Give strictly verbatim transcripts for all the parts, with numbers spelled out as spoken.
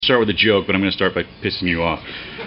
Start with a joke, but I'm going to start by pissing you off.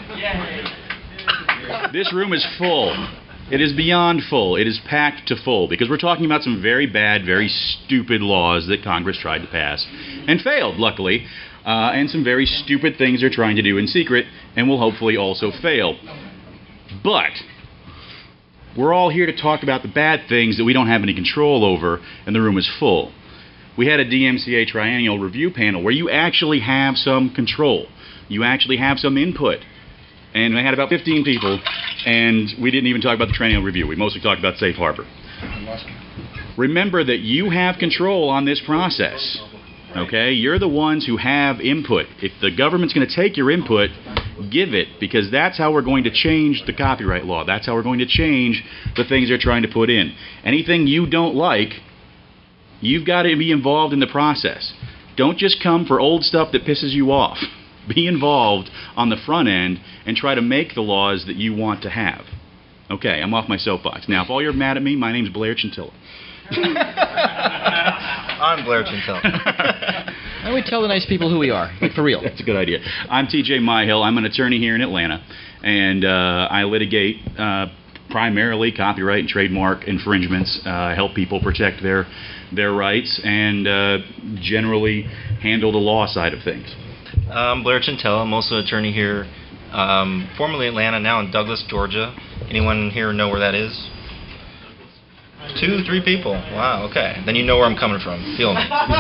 This room is full. It is beyond full. It is packed to full because we're talking about some very bad, very stupid laws that Congress tried to pass and failed, luckily, uh, and some very stupid things they're trying to do in secret and will hopefully also fail. But we're all here to talk about the bad things that we don't have any control over, and the room is full. We had a D M C A triennial review panel where you actually have some control. You actually have some input. And we had about fifteen people, and we didn't even talk about the triennial review. We mostly talked about Safe Harbor. Remember that you have control on this process. Okay? You're the ones who have input. If the government's going to take your input, give it, because that's how we're going to change the copyright law. That's how we're going to change the things they're trying to put in. Anything you don't like, you've got to be involved in the process. Don't just come for old stuff that pisses you off. Be involved on the front end and try to make the laws that you want to have. Okay, I'm off my soapbox. Now, if all you're mad at me, my name's Blair Chintilla. I'm Blair Chintilla. Why don't we tell the nice people who we are, like for real? That's a good idea. I'm T J Myhill. I'm an attorney here in Atlanta, and uh, I litigate uh, primarily copyright and trademark infringements. Uh, I help people protect their their rights and uh, generally handle the law side of things. I'm Blair Chintilla. I'm also an attorney here, um, formerly Atlanta, now in Douglas, Georgia. Anyone here know where that is? Two, three people. Wow, okay. Then you know where I'm coming from. Feel me.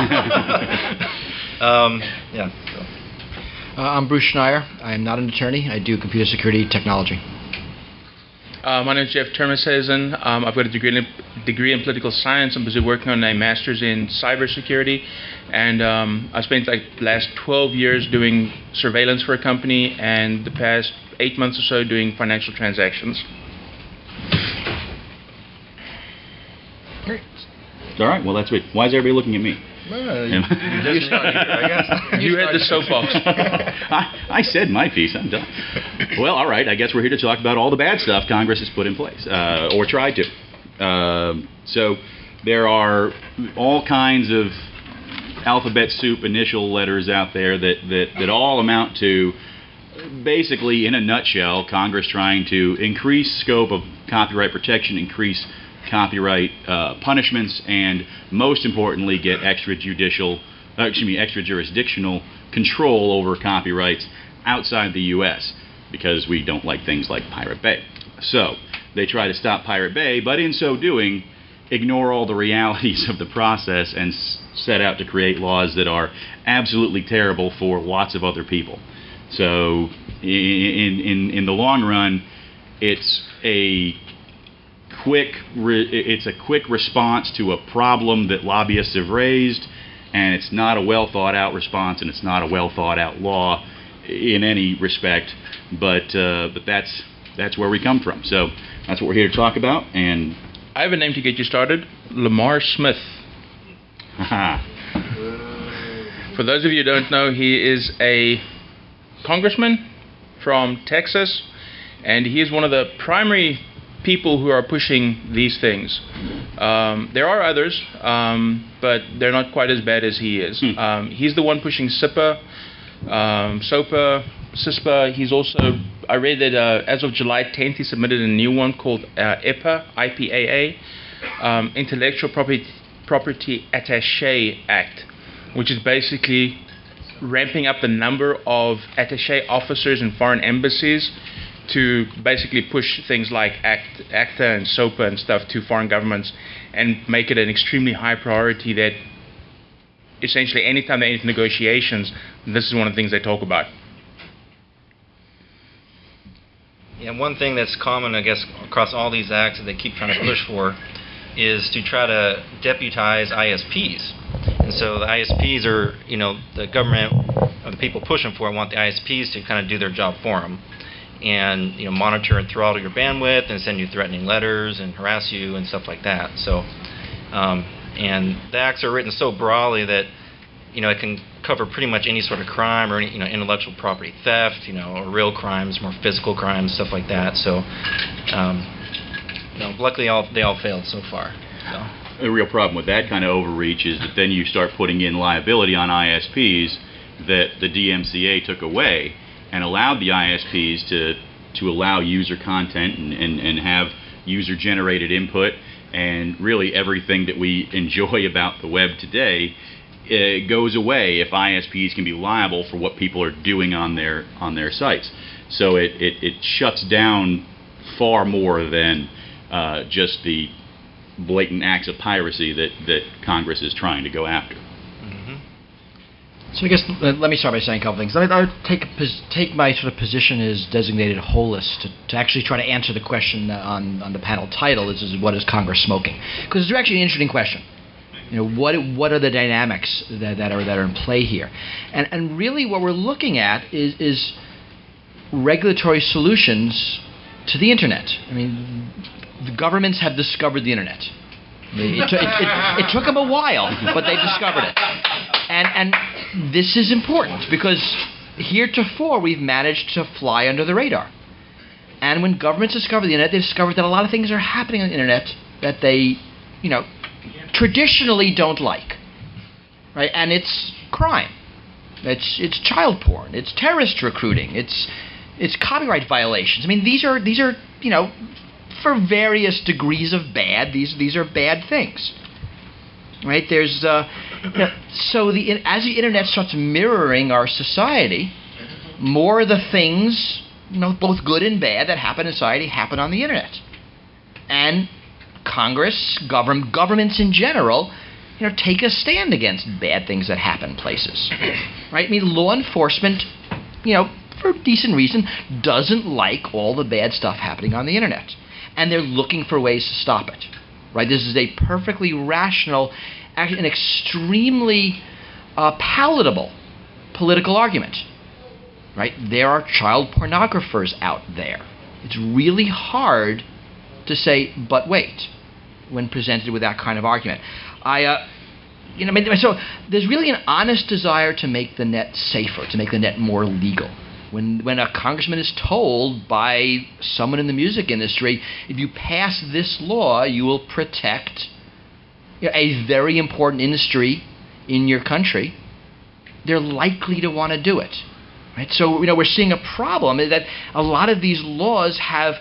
um, yeah. So. Uh, I'm Bruce Schneier. I am not an attorney. I do computer security technology. Uh, my name is Jeff Termeshazen. Um, I've got a degree in, degree in political science. I'm busy working on a master's in cybersecurity. And um, I spent like the last twelve years doing surveillance for a company and the past eight months or so doing financial transactions. All right, well, that's it. Why is everybody looking at me? Well, you, you, just started here, I guess. You had the soapbox. I, I said my piece. I'm done. Well, all right. I guess we're here to talk about all the bad stuff Congress has put in place, uh, or tried to. Uh, so there are all kinds of alphabet soup initial letters out there that, that, that all amount to, basically, in a nutshell, Congress trying to increase scope of copyright protection, increase copyright uh, punishments, and most importantly, get extrajudicial, uh, excuse me, extrajurisdictional control over copyrights outside the U S because we don't like things like Pirate Bay. So they try to stop Pirate Bay, but in so doing, ignore all the realities of the process and s set out to create laws that are absolutely terrible for lots of other people. So in in in the long run, it's a quick re it's a quick response to a problem that lobbyists have raised, and it's not a well thought out response, and it's not a well thought out law in any respect, but uh, but that's that's where we come from. So that's what we're here to talk about. And I have a name to get you started, Lamar Smith. For those of you who don't know, he is a congressman from Texas, and he is one of the primary people who are pushing these things. Um, there are others, um, but they're not quite as bad as he is. Hmm. Um, he's the one pushing SIPA, um, SOPA, CISPA. He's also, I read that uh, as of July tenth, he submitted a new one called uh, I P A, I P A A, um, Intellectual Property, Property Attaché Act, which is basically ramping up the number of attaché officers in foreign embassies to basically push things like ACT, ACTA and SOPA and stuff to foreign governments and make it an extremely high priority that essentially anytime they enter negotiations, this is one of the things they talk about. Yeah, one thing that's common, I guess, across all these acts that they keep trying to push for is to try to deputize I S Ps. And so the I S Ps are, you know, the government, or the people pushing for it want the I S Ps to kind of do their job for them, and you know, monitor and throttle your bandwidth and send you threatening letters and harass you and stuff like that. So, um, and the acts are written so broadly that you know it can cover pretty much any sort of crime or any, you know, intellectual property theft, you know, or real crimes, more physical crimes, stuff like that. So, um, you know, luckily all they all failed so far. So. The real problem with that kind of overreach is that then you start putting in liability on I S Ps that the D M C A took away and allowed the I S Ps to to allow user content and, and, and have user-generated input, and really everything that we enjoy about the web today, it goes away if I S Ps can be liable for what people are doing on their on their sites. So it, it, it shuts down far more than uh, just the blatant acts of piracy that, that Congress is trying to go after. So I guess uh, let me start by saying a couple things. Let me, I would take a pos- take my sort of position as designated holist to, to actually try to answer the question on, on the panel title, is, is what is Congress smoking? Because it's actually an interesting question. You know, what what are the dynamics that, that are that are in play here? And and really what we're looking at is is regulatory solutions to the internet. I mean, the governments have discovered the internet. It, it, it, it took them a while, but they discovered it. And and this is important because heretofore we've managed to fly under the radar. And when governments discover the internet, they discover that a lot of things are happening on the internet that they, you know, traditionally don't like. Right? And it's crime. It's it's child porn. It's terrorist recruiting. It's it's copyright violations. I mean, these are these are, you know, for various degrees of bad, these these are bad things. Right? There's uh, you know, so the as the internet starts mirroring our society, more of the things, you know, both good and bad that happen in society happen on the internet. And Congress, govern, governments in general, you know, take a stand against bad things that happen places. Right? I mean, law enforcement, you know, for decent reason, doesn't like all the bad stuff happening on the internet. And they're looking for ways to stop it. Right? This is a perfectly rational, actually an extremely uh, palatable political argument. Right? There are child pornographers out there. It's really hard to say, but wait, when presented with that kind of argument. I, uh, you know, I mean, so there's really an honest desire to make the net safer, to make the net more legal. When when a congressman is told by someone in the music industry, if you pass this law, you will protect, you know, a very important industry in your country, they're likely to want to do it. Right? So, you know, we're seeing a problem is that a lot of these laws have,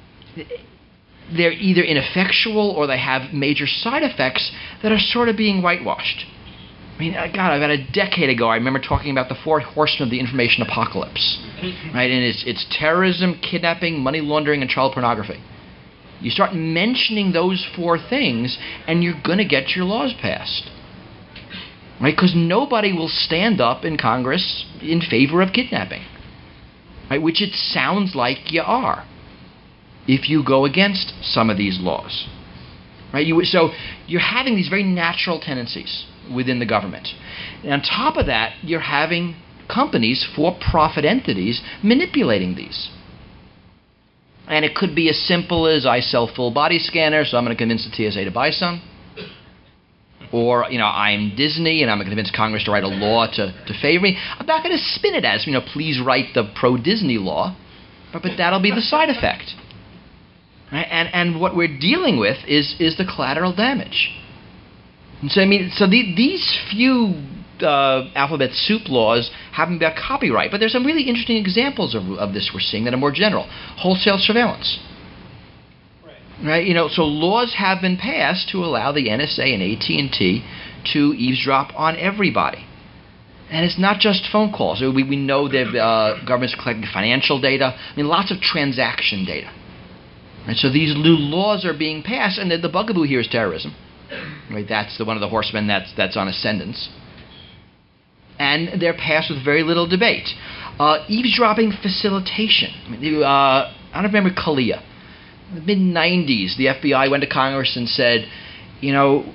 they're either ineffectual or they have major side effects that are sort of being whitewashed. I mean, God, about a decade ago, I remember talking about the four horsemen of the information apocalypse, right? And it's it's terrorism, kidnapping, money laundering, and child pornography. You start mentioning those four things, and you're going to get your laws passed, right? Because nobody will stand up in Congress in favor of kidnapping, right? Which it sounds like you are, if you go against some of these laws, right? You, so you're having these very natural tendencies within the government. And on top of that, you're having companies, for-profit entities, manipulating these. And it could be as simple as I sell full body scanners, so I'm going to convince the T S A to buy some. Or, you know, I'm Disney and I'm going to convince Congress to write a law to, to favor me. I'm not going to spin it as, you know, please write the pro-Disney law, but, but that'll be the side effect. Right? And and what we're dealing with is is the collateral damage. And so I mean, so the, these few uh, alphabet soup laws happen about copyright, but there's some really interesting examples of, of this we're seeing that are more general. Wholesale surveillance. Right. Right. You know, so laws have been passed to allow the N S A and A T and T to eavesdrop on everybody. And it's not just phone calls. We we know that uh, governments collecting financial data. I mean, lots of transaction data. Right. So these new laws are being passed, and the, the bugaboo here is terrorism. Right, that's the one of the horsemen that's that's on ascendance, and they're passed with very little debate. Uh, eavesdropping facilitation. I, mean, uh, I don't remember CALEA. In the mid nineties, the F B I went to Congress and said, you know,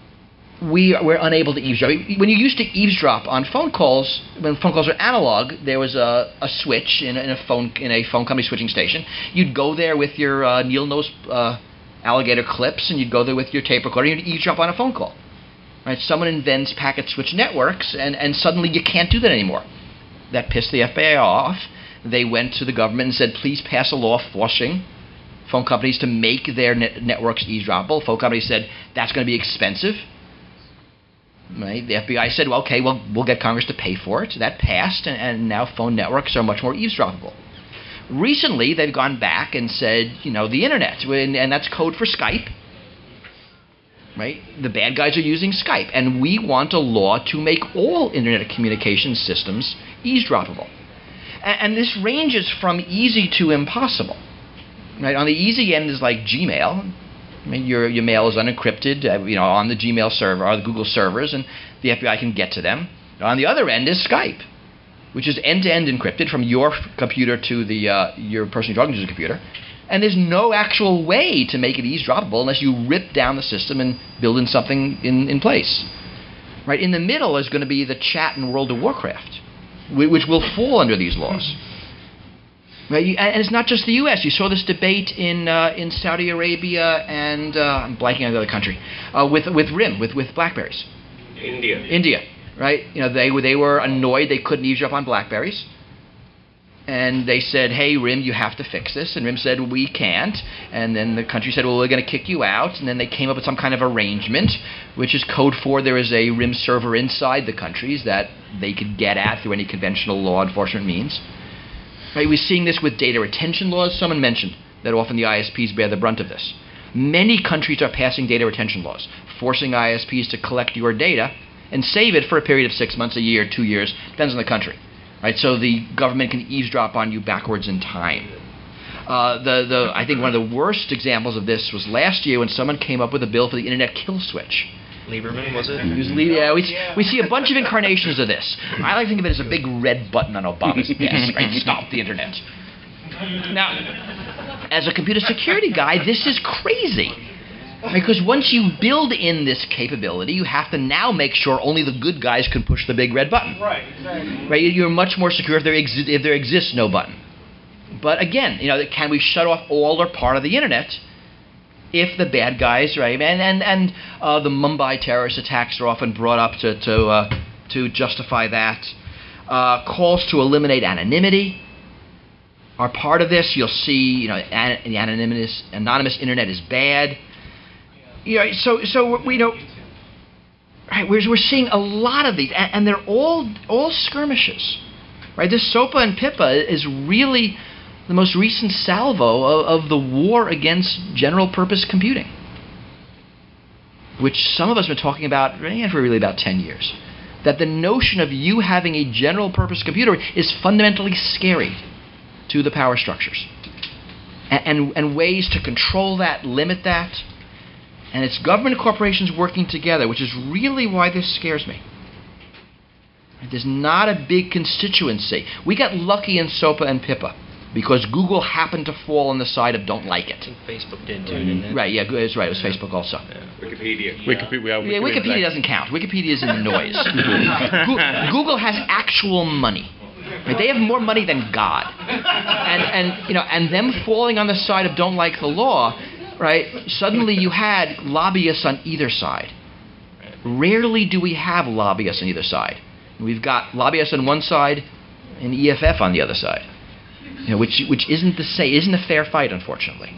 we we're unable to eavesdrop. When you used to eavesdrop on phone calls, when phone calls were analog, there was a, a switch in a, in a phone in a phone company switching station. You'd go there with your uh, needle nose. Uh, alligator clips, and you'd go there with your tape recorder and you'd eavesdrop on a phone call. Right? Someone invents packet switch networks, and, and suddenly you can't do that anymore. That pissed the F B I off. They went to the government and said, please pass a law forcing phone companies to make their net networks eavesdroppable. Phone companies said, that's going to be expensive. Right? The F B I said, well, okay, well, we'll get Congress to pay for it. That passed, and, and now phone networks are much more eavesdroppable. Recently, they've gone back and said, you know, the internet, and, and that's code for Skype. Right? The bad guys are using Skype, and we want a law to make all internet communication systems eavesdroppable. And, and this ranges from easy to impossible. Right? On the easy end is like Gmail. I mean, your your mail is unencrypted, uh, you know, on the Gmail server or the Google servers, and the F B I can get to them. On the other end is Skype, which is end-to-end encrypted from your f- computer to the uh, your person you're talking to's computer, and there's no actual way to make it eavesdroppable unless you rip down the system and build in something in, in place. Right? In the middle is going to be the chat in World of Warcraft, whi- which will fall under these laws. Right, you, and it's not just the U S. You saw this debate in uh, in Saudi Arabia and uh, I'm blanking on the other country uh, with with RIM, with with Blackberries. India. India, right? You know, they were they were annoyed they couldn't eavesdrop on Blackberries, and they said, "Hey, RIM, you have to fix this." And RIM said, "We can't." And then the country said, "Well, we're going to kick you out." And then they came up with some kind of arrangement, which is code for there is a RIM server inside the countries that they could get at through any conventional law enforcement means. Right, we're seeing this with data retention laws. Someone mentioned that often the I S Ps bear the brunt of this. Many countries are passing data retention laws, forcing I S Ps to collect your data and save it for a period of six months, a year, two years, depends on the country. Right, so the government can eavesdrop on you backwards in time. Uh, the, the, I think one of the worst examples of this was last year when someone came up with a bill for the internet kill switch. Lieberman, was it? It was Le- yeah, we, we see a bunch of incarnations of this. I like to think of it as a big red button on Obama's desk, right? Stop the internet. Now, as a computer security guy, this is crazy. Because once you build in this capability, you have to now make sure only the good guys can push the big red button. Right, exactly. Right? You're much more secure if there, exi- if there exists no button. But again, you know, can we shut off all or part of the internet if the bad guys, right? And and and uh, the Mumbai terrorist attacks are often brought up to to uh, to justify that. Uh, calls to eliminate anonymity are part of this. You'll see, you know, an, the anonymous anonymous internet is bad. You know, so so we you know, right? We're we're seeing a lot of these, and, and they're all all skirmishes, right? This SOPA and PIPA is really the most recent salvo of, of the war against general-purpose computing, which some of us have been talking about eh, for really about ten years. That the notion of you having a general-purpose computer is fundamentally scary to the power structures. And, and, and ways to control that, limit that. And it's government and corporations working together, which is really why this scares me. There's not a big constituency. We got lucky in SOPA and PIPA because Google happened to fall on the side of don't like it. I think Facebook did too, didn't it? Right, yeah, it's right. It was Facebook also. Yeah. Wikipedia. Wikipedia, Yeah, Wikipedia doesn't count. Wikipedia is in the noise. Goo- Google has actual money. Right? They have more money than God. And and you know, and them falling on the side of don't like the law, right? Suddenly you had lobbyists on either side. Rarely do we have lobbyists on either side. We've got lobbyists on one side and E F F on the other side. You know, which which isn't the same, isn't a fair fight, unfortunately.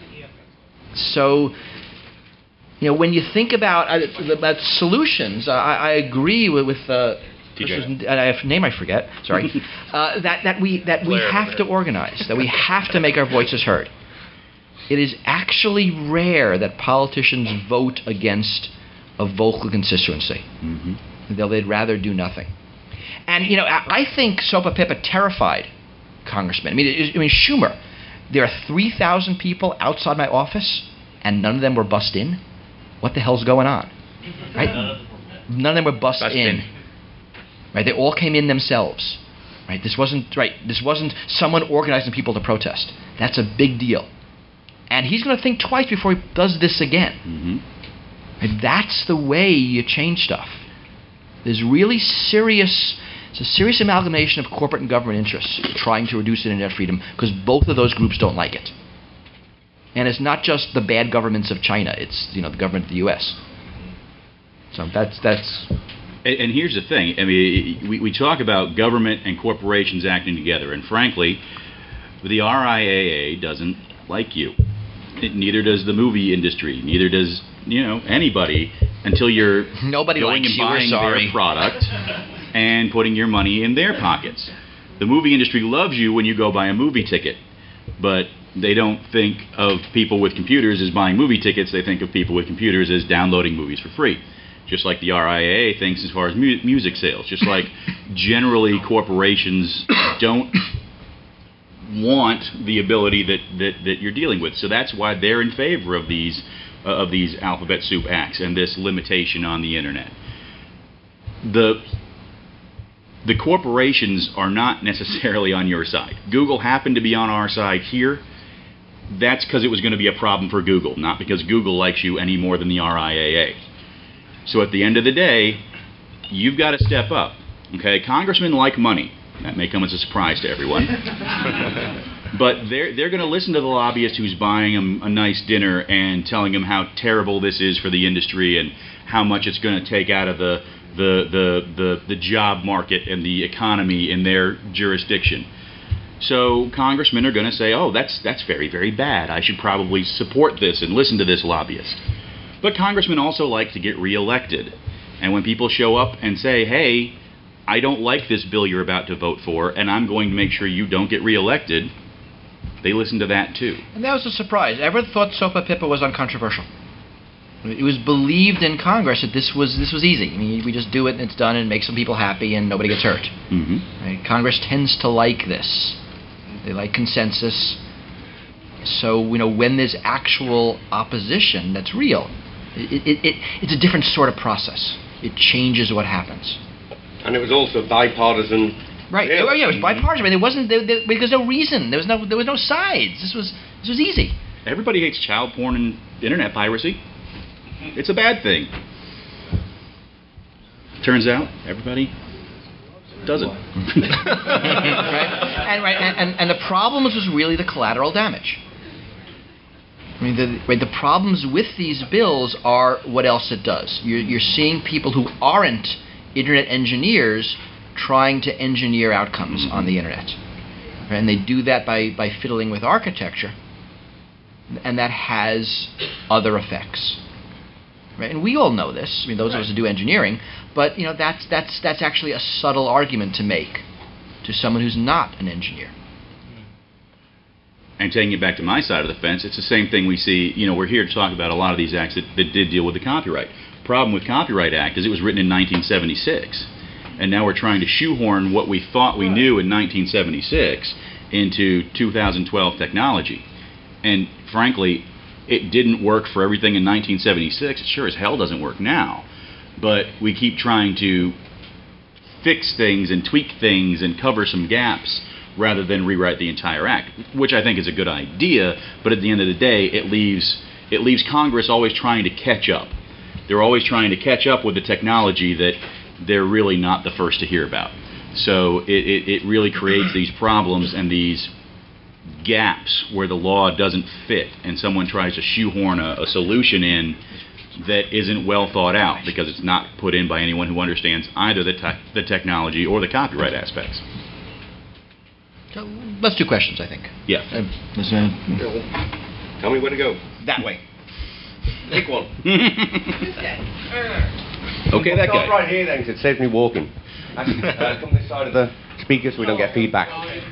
So, you know, when you think about uh, about solutions, uh, I, I agree with, with uh, person's, uh, name I forget. Sorry, uh, that that we that we Blair, have Blair. to organize, that we have to make our voices heard. It is actually rare that politicians vote against a vocal constituency. Mm-hmm. They'll, they'd rather do nothing. And, you know, I, I think SOPA PIPA terrified congressmen. I mean, it, I mean, Schumer, there are three thousand people outside my office, and none of them were bussed in. What the hell's going on? Right? None of them were bussed Bussed in. in. Right? They all came in themselves. Right? This wasn't right. This wasn't someone organizing people to protest. That's a big deal. And he's going to think twice before he does this again. Mm-hmm. Right? That's the way you change stuff. There's really serious, it's a serious amalgamation of corporate and government interests trying to reduce internet freedom because both of those groups don't like it. And it's not just the bad governments of China; it's you know the government of the U S. So that's that's. And, and here's the thing. I mean, we, we talk about government and corporations acting together, and frankly, the R I A A doesn't like you. It, neither does the movie industry. Neither does you know anybody. until you're Nobody going likes and you, we're buying sorry. their product and putting your money in their pockets. The movie industry loves you when you go buy a movie ticket, but they don't think of people with computers as buying movie tickets. They think of people with computers as downloading movies for free. Just like the R I A A thinks as far as mu- music sales. Just like generally corporations don't want the ability that, that, that you're dealing with. So that's why they're in favor of these uh, of these alphabet soup acts and this limitation on the internet. The the corporations are not necessarily on your side. Google happened to be on our side here. That's because it was going to be a problem for Google, not because Google likes you any more than the R I A A. So at the end of the day, you've got to step up. Okay, congressmen like money. That may come as a surprise to everyone. But they're they're going to listen to the lobbyist who's buying them a nice dinner and telling them how terrible this is for the industry and how much it's going to take out of the the the the, the job market and the economy in their jurisdiction. So congressmen are going to say, "Oh, that's that's very very bad. I should probably support this and listen to this lobbyist." But congressmen also like to get reelected. And when people show up and say, "Hey, I don't like this bill you're about to vote for, and I'm going to make sure you don't get reelected," they listen to that too. And that was a surprise. Everyone thought SOPA PIPA was uncontroversial. It was believed in Congress that this was this was easy. I mean, we just do it and it's done and make some people happy and nobody gets hurt. Mm-hmm. Right? Congress tends to like this. They like consensus. So, you know, when there's actual opposition that's real, it, it, it, it's a different sort of process. It changes what happens. And it was also bipartisan. Right. Yeah. Oh, yeah, it was bipartisan. I mean, there wasn't there, there, because no reason. There was no there was no sides. This was this was easy. Everybody hates child porn and internet piracy. It's a bad thing. Turns out, everybody doesn't. right? And, right, and, and, and the problems was really the collateral damage. I mean, the, right, the problems with these bills are what else it does. You're, you're seeing people who aren't internet engineers trying to engineer outcomes on the internet. Right? And they do that by, by fiddling with architecture, and that has other effects. Right? And we all know this. I mean, those of us who do engineering, but you know, that's that's that's actually a subtle argument to make to someone who's not an engineer. And taking it back to my side of the fence, it's the same thing we see. You know, we're here to talk about a lot of these acts that, that did deal with the Copyright. Problem with Copyright Act is it was written in nineteen seventy-six, and now we're trying to shoehorn what we thought we knew in nineteen seventy-six into two thousand twelve technology. And frankly, it didn't work for everything in nineteen seventy-six. It sure as hell doesn't work now. But we keep trying to fix things and tweak things and cover some gaps rather than rewrite the entire act, which I think is a good idea. But at the end of the day, it leaves it leaves Congress always trying to catch up. They're always trying to catch up with the technology that they're really not the first to hear about. So it, it, it really creates these problems and these gaps where the law doesn't fit and someone tries to shoehorn a, a solution in that isn't well thought out because it's not put in by anyone who understands either the, te- the technology or the copyright aspects. So let's do questions, I think. Yeah. Uh, let's, uh, Tell me where to go. that way. Pick one. Okay, that Start guy. right here then, 'cause it saves me walking. Actually, uh, come this side of the speaker so we don't get feedback.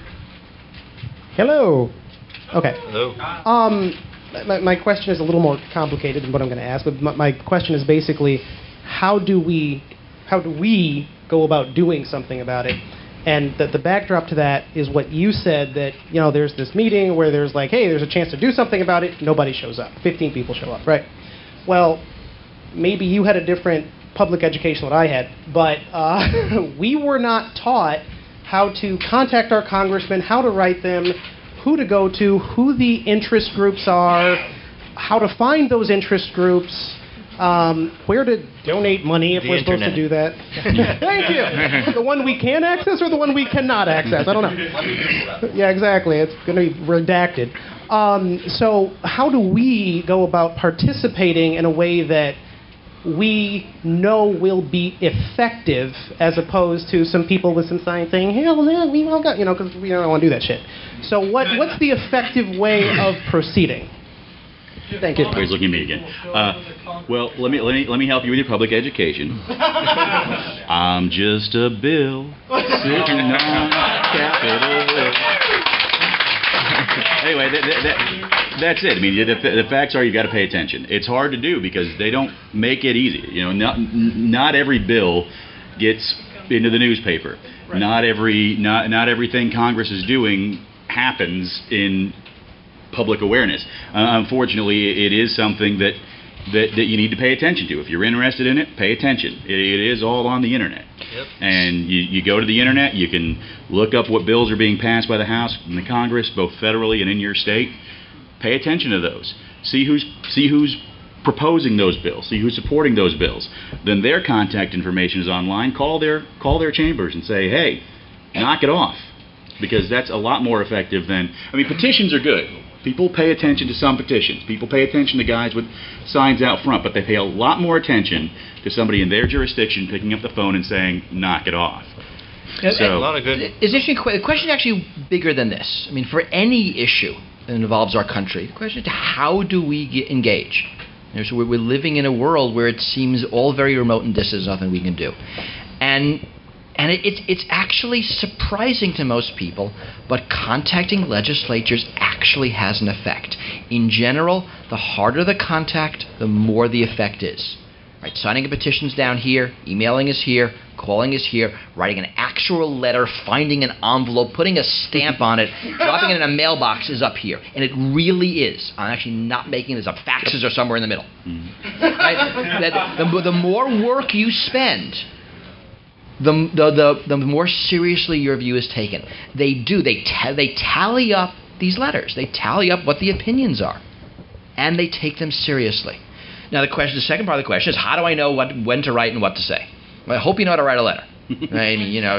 Hello. Okay. Hello. Um, my, my question is a little more complicated than what I'm going to ask, but my, my question is basically, how do we, how do we go about doing something about it? And the, the backdrop to that is what you said, that, you know, there's this meeting where there's like, hey, there's a chance to do something about it. Nobody shows up. fifteen people show up, right? Well, maybe you had a different public education than I had, but uh, we were not taught how to contact our congressmen, how to write them, who to go to, who the interest groups are, how to find those interest groups, um, where to donate money if The we're internet. supposed to do that. Thank you. The one we can access or the one we cannot access? I don't know. Yeah, exactly. It's going to be redacted. Um, so how do we go about participating in a way that we know will be effective, as opposed to some people with some science saying, hell no, we all got, you know, because we don't want to do that shit. So what what's the effective way of proceeding? Thank you. Oh, he's looking at me again. Uh, well, let me let me let me help you with your public education. I'm just a bill sitting on Capitol Hill. Anyway, that, that, that, that's it. I mean, the, the facts are you got to pay attention. It's hard to do because they don't make it easy. You know, not not every bill gets into the newspaper. Right. Not every not not everything Congress is doing happens in public awareness. Uh, unfortunately, it is something that, that that you need to pay attention to. If you're interested in it, pay attention. It, it is all on the internet. Yep. And you, you go to the internet, you can look up what bills are being passed by the House and the Congress, both federally and in your state. Pay attention to those. See who's see who's proposing those bills. See who's supporting those bills. Then their contact information is online. Call their call their chambers and say, hey, knock it off, because that's a lot more effective than. I mean, petitions are good. People pay attention to some petitions. People pay attention to guys with signs out front, but they pay a lot more attention to somebody in their jurisdiction picking up the phone and saying, knock it off. So, a lot of good. Is this, the question is actually bigger than this. I mean, for any issue that involves our country, the question is how do we get engage? You know, so we're, we're living in a world where it seems all very remote and distant. There's nothing we can do. And And it, it's it's actually surprising to most people, but contacting legislatures actually has an effect. In general, the harder the contact, the more the effect is. Right, signing a petition's down here, emailing is here, calling is here, writing an actual letter, finding an envelope, putting a stamp on it, dropping it in a mailbox is up here. And it really is. I'm actually not making this up. Faxes are somewhere in the middle. Mm-hmm. Right? That, the, the more work you spend, The, the the the more seriously your view is taken. They do. They ta- they tally up these letters. They tally up what the opinions are, and they take them seriously. Now the question, the second part of the question is, how do I know what when to write and what to say? Well, I hope you know how to write a letter. I mean, you know,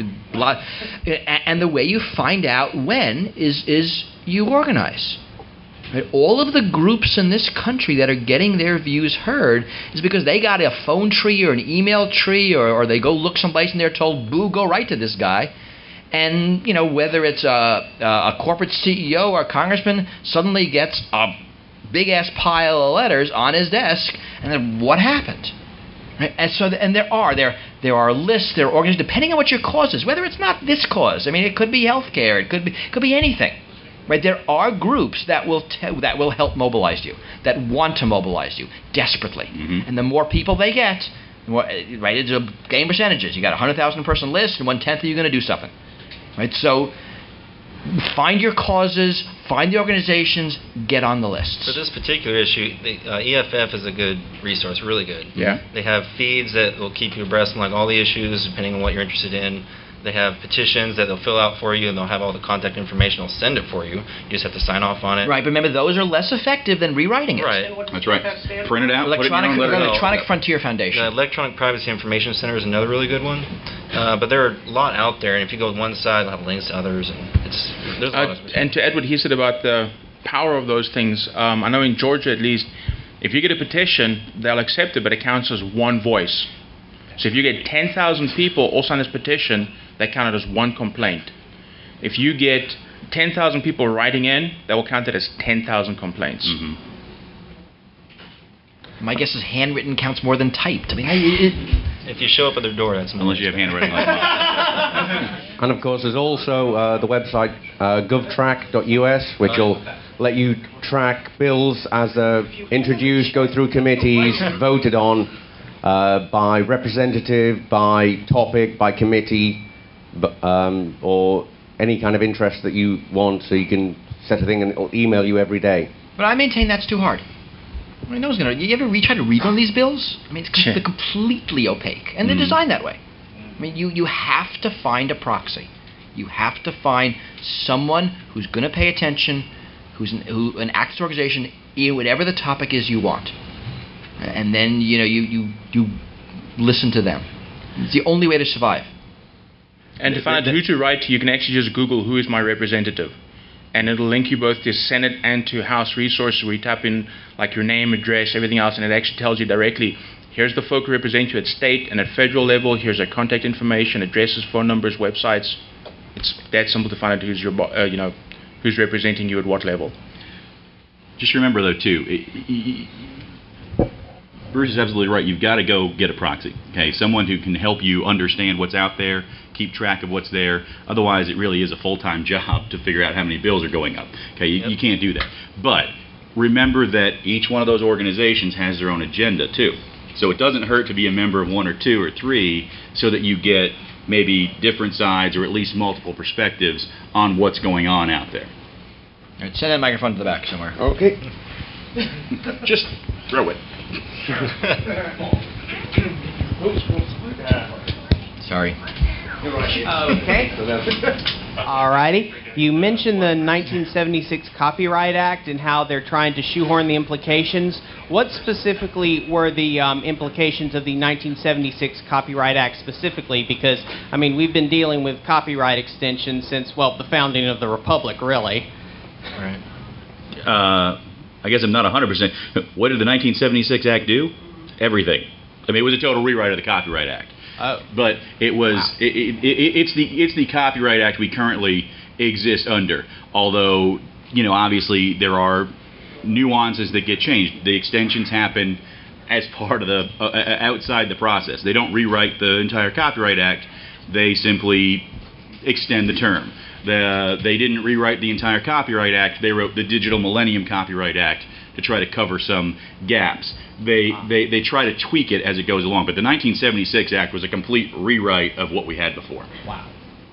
and the way you find out when is is you organize. Right? All of the groups in this country that are getting their views heard is because they got a phone tree or an email tree, or, or they go look someplace and they're told, boo, go right to this guy. And, you know, whether it's a, a corporate C E O or a congressman suddenly gets a big-ass pile of letters on his desk, and then what happened? Right? And so, and there are there there are lists, there are organizations, depending on what your cause is. Whether it's not this cause, I mean, it could be healthcare, it could be it could be anything. Right, there are groups that will te- that will help mobilize you, that want to mobilize you desperately, mm-hmm. and the more people they get, the more, right? It's a game percentages. You got a hundred thousand person list, and one tenth of you are going to do something, right? So, find your causes, find the organizations, get on the lists. For this particular issue, the uh, E F F is a good resource, really good. Yeah. They have feeds that will keep you abreast on like all the issues, depending on what you're interested in. They have petitions that they'll fill out for you, and they'll have all the contact information. They'll send it for you. You just have to sign off on it. Right, but remember, those are less effective than rewriting it. Right. That's right. Print it out, Electronic, put it in your own letter. Electronic Frontier Foundation. The Electronic Privacy Information Center is another really good one. Uh, but there are a lot out there, and if you go to one side, they'll have links to others. And it's there's a lot Uh, of and to add what he said about the power of those things, um, I know in Georgia at least, if you get a petition, they'll accept it, but it counts as one voice. So if you get ten thousand people all sign this petition, that counted as one complaint. If you get ten thousand people writing in, that will count it as ten thousand complaints. Mm-hmm. My guess is handwritten counts more than typed. I mean, I, it, If you show up at their door, that's more. Unless you have handwriting like mine. And of course, there's also uh, the website uh, govtrack dot U S, which will let you track bills as they're introduced, go through committees, voted on uh, by representative, by topic, by committee, b- um, or any kind of interest that you want, so you can set a thing and it'll email you every day. but I maintain that's too hard. I mean, no one's gonna. You ever re- try to read one of these bills? I mean, it's com- Sure. they're completely opaque, and they're Mm. designed that way. I mean, you you have to find a proxy. You have to find someone who's going to pay attention, who's an, who an access organization, in whatever the topic is you want, and then you know you you you listen to them. It's the only way to survive. And to find out who to write to, you can actually just Google who is my representative. And it'll link you both to Senate and to House resources where you type in like your name, address, everything else, and it actually tells you directly, here's the folk who represent you at state and at federal level, here's their contact information, addresses, phone numbers, websites. It's that simple to find out who's your, bo- uh, you know, who's representing you at what level. just remember though too. It, it, Bruce is absolutely right. You've got to go get a proxy. Okay, someone who can help you understand what's out there, keep track of what's there. Otherwise, it really is a full-time job to figure out how many bills are going up. Okay, you, Yep. you can't do that. But remember that each one of those organizations has their own agenda too. So it doesn't hurt to be a member of one or two or three, so that you get maybe different sides or at least multiple perspectives on what's going on out there. All right, send that microphone to the back somewhere. Okay. Just throw it. Sorry. Okay. Alrighty. You mentioned the nineteen seventy-six Copyright Act and how they're trying to shoehorn the implications. What specifically were the um, implications of the nineteen seventy-six Copyright Act specifically? Because, I mean, we've been dealing with copyright extension since, well, the founding of the Republic, really. Right. Uh, I guess I'm not one hundred percent. What did the nineteen seventy-six Act do? Everything. I mean, it was a total rewrite of the Copyright Act. Oh. But it was Wow. it, it, it, it's the it's the Copyright Act we currently exist under. Although, you know, obviously there are nuances that get changed. The extensions happen as part of the uh, outside the process. They don't rewrite the entire Copyright Act. They simply extend the term. The, they didn't rewrite the entire Copyright Act. They wrote the Digital Millennium Copyright Act to try to cover some gaps. They, they, they try to tweak it as it goes along. But the nineteen seventy-six Act was a complete rewrite of what we had before. Wow.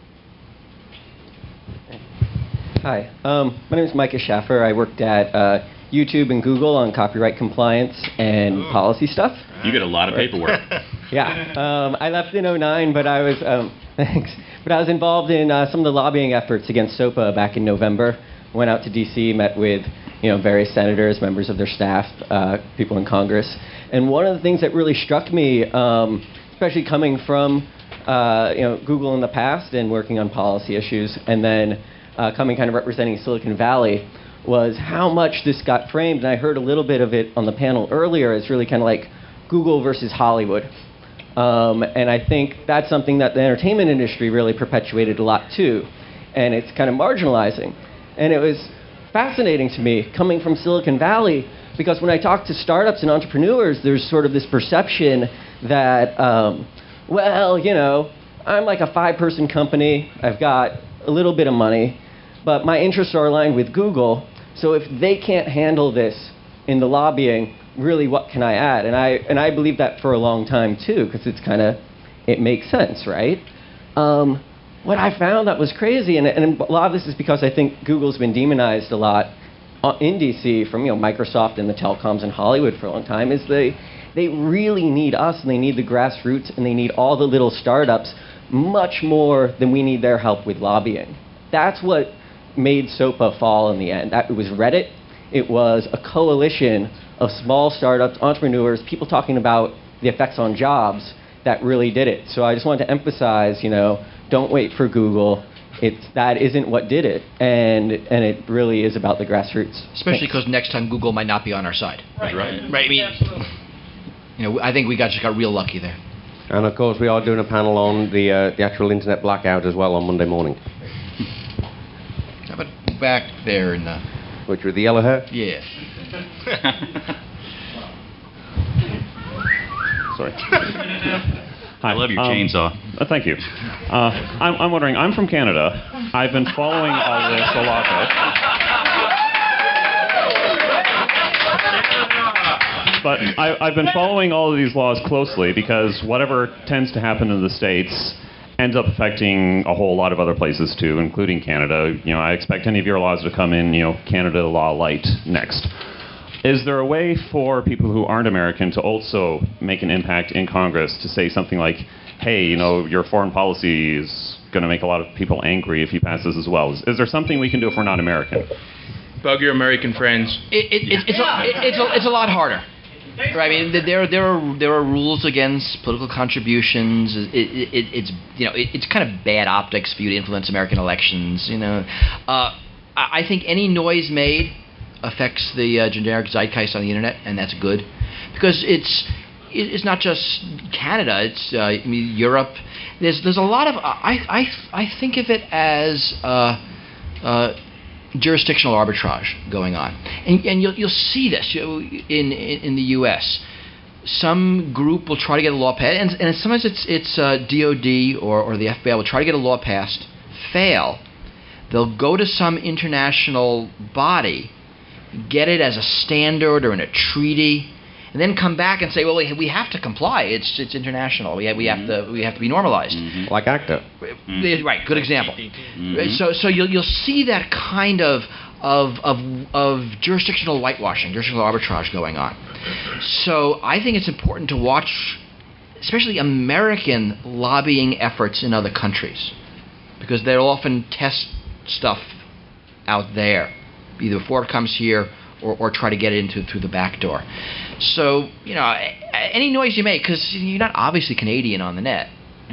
Hi, um, my name is Micah Schaffer. I worked at uh, YouTube and Google on copyright compliance and Ooh. policy stuff. You get a lot of paperwork. Yeah, um, I left in oh nine, but I was um, thanks. But I was involved in uh, some of the lobbying efforts against SOPA back in November. Went out to D C, met with you know various senators, members of their staff, uh, people in Congress, and one of the things that really struck me, um, especially coming from uh, you know Google in the past and working on policy issues, and then uh, coming kind of representing Silicon Valley, was how much this got framed. And I heard a little bit of it on the panel earlier. It's really kind of like Google versus Hollywood. Um, and I think that's something that the entertainment industry really perpetuated a lot too. And it's kind of marginalizing. And it was fascinating to me coming from Silicon Valley, because when I talk to startups and entrepreneurs, there's sort of this perception that, um, well, you know, I'm like a five-person company. I've got a little bit of money, but my interests are aligned with Google. So if they can't handle this in the lobbying, really, what can I add? And I and I believe that for a long time too, because it's kind of it makes sense, right? Um, what I found that was crazy, and, and a lot of this is because I think Google's been demonized a lot in D C from you know Microsoft and the telecoms in Hollywood for a long time, is they they really need us, and they need the grassroots, and they need all the little startups much more than we need their help with lobbying. That's what made SOPA fall in the end. That, it was Reddit. It was a coalition of small startups, entrepreneurs, people talking about the effects on jobs that really did it. So I just wanted to emphasize, you know, don't wait for Google. It's that isn't what did it, and and it really is about the grassroots. Especially because next time Google might not be on our side. Right. Right. Right. I mean, you know, I think we got just got real lucky there. And of course, we are doing a panel on the uh, the actual internet blackout as well on Monday morning. How about back there in the... Which with the yellow hair? Yeah. Sorry. I love your um, chainsaw. Uh, thank you. Uh, I'm, I'm wondering, I'm from Canada. I've been following all this a lot. But I, I've been following all of these laws closely because whatever tends to happen in the States ends up affecting a whole lot of other places too, including Canada. You know, I expect any of your laws to come in, you know, Canada law light next. Is there a way for people who aren't American to also make an impact in Congress to say something like, hey, you know, your foreign policy is going to make a lot of people angry if you pass this as well? Is, is there something we can do if we're not American? Bug your American friends. It, it, it, it's, a, it, it's, a, it's a lot harder. Right, I mean, there there are there are rules against political contributions. It, it, it, it's you know it, it's kind of bad optics for you to influence American elections. You know, uh, I think any noise made affects the uh, generic zeitgeist on the internet, and that's good, because it's it's not just Canada. It's uh, I mean Europe. There's there's a lot of I I I think of it as uh, uh, jurisdictional arbitrage going on, and and you'll you'll see this you know, in, in in the U S. Some group will try to get a law passed, and, and sometimes it's it's uh, D O D or or the F B I will try to get a law passed, fail. They'll go to some international body, get it as a standard or in a treaty, and then come back and say, well, we have to comply. It's it's international. We have, we have to we have to be normalized. Mm-hmm. Like ACTA. Mm-hmm. Right. Good example. Mm-hmm. So so you'll you'll see that kind of of of of jurisdictional whitewashing, jurisdictional arbitrage going on. So I think it's important to watch, especially American lobbying efforts in other countries, because they'll often test stuff out there, either before it comes here or, or try to get it into through the back door. So, you know, any noise you make, because you're not obviously Canadian on the net,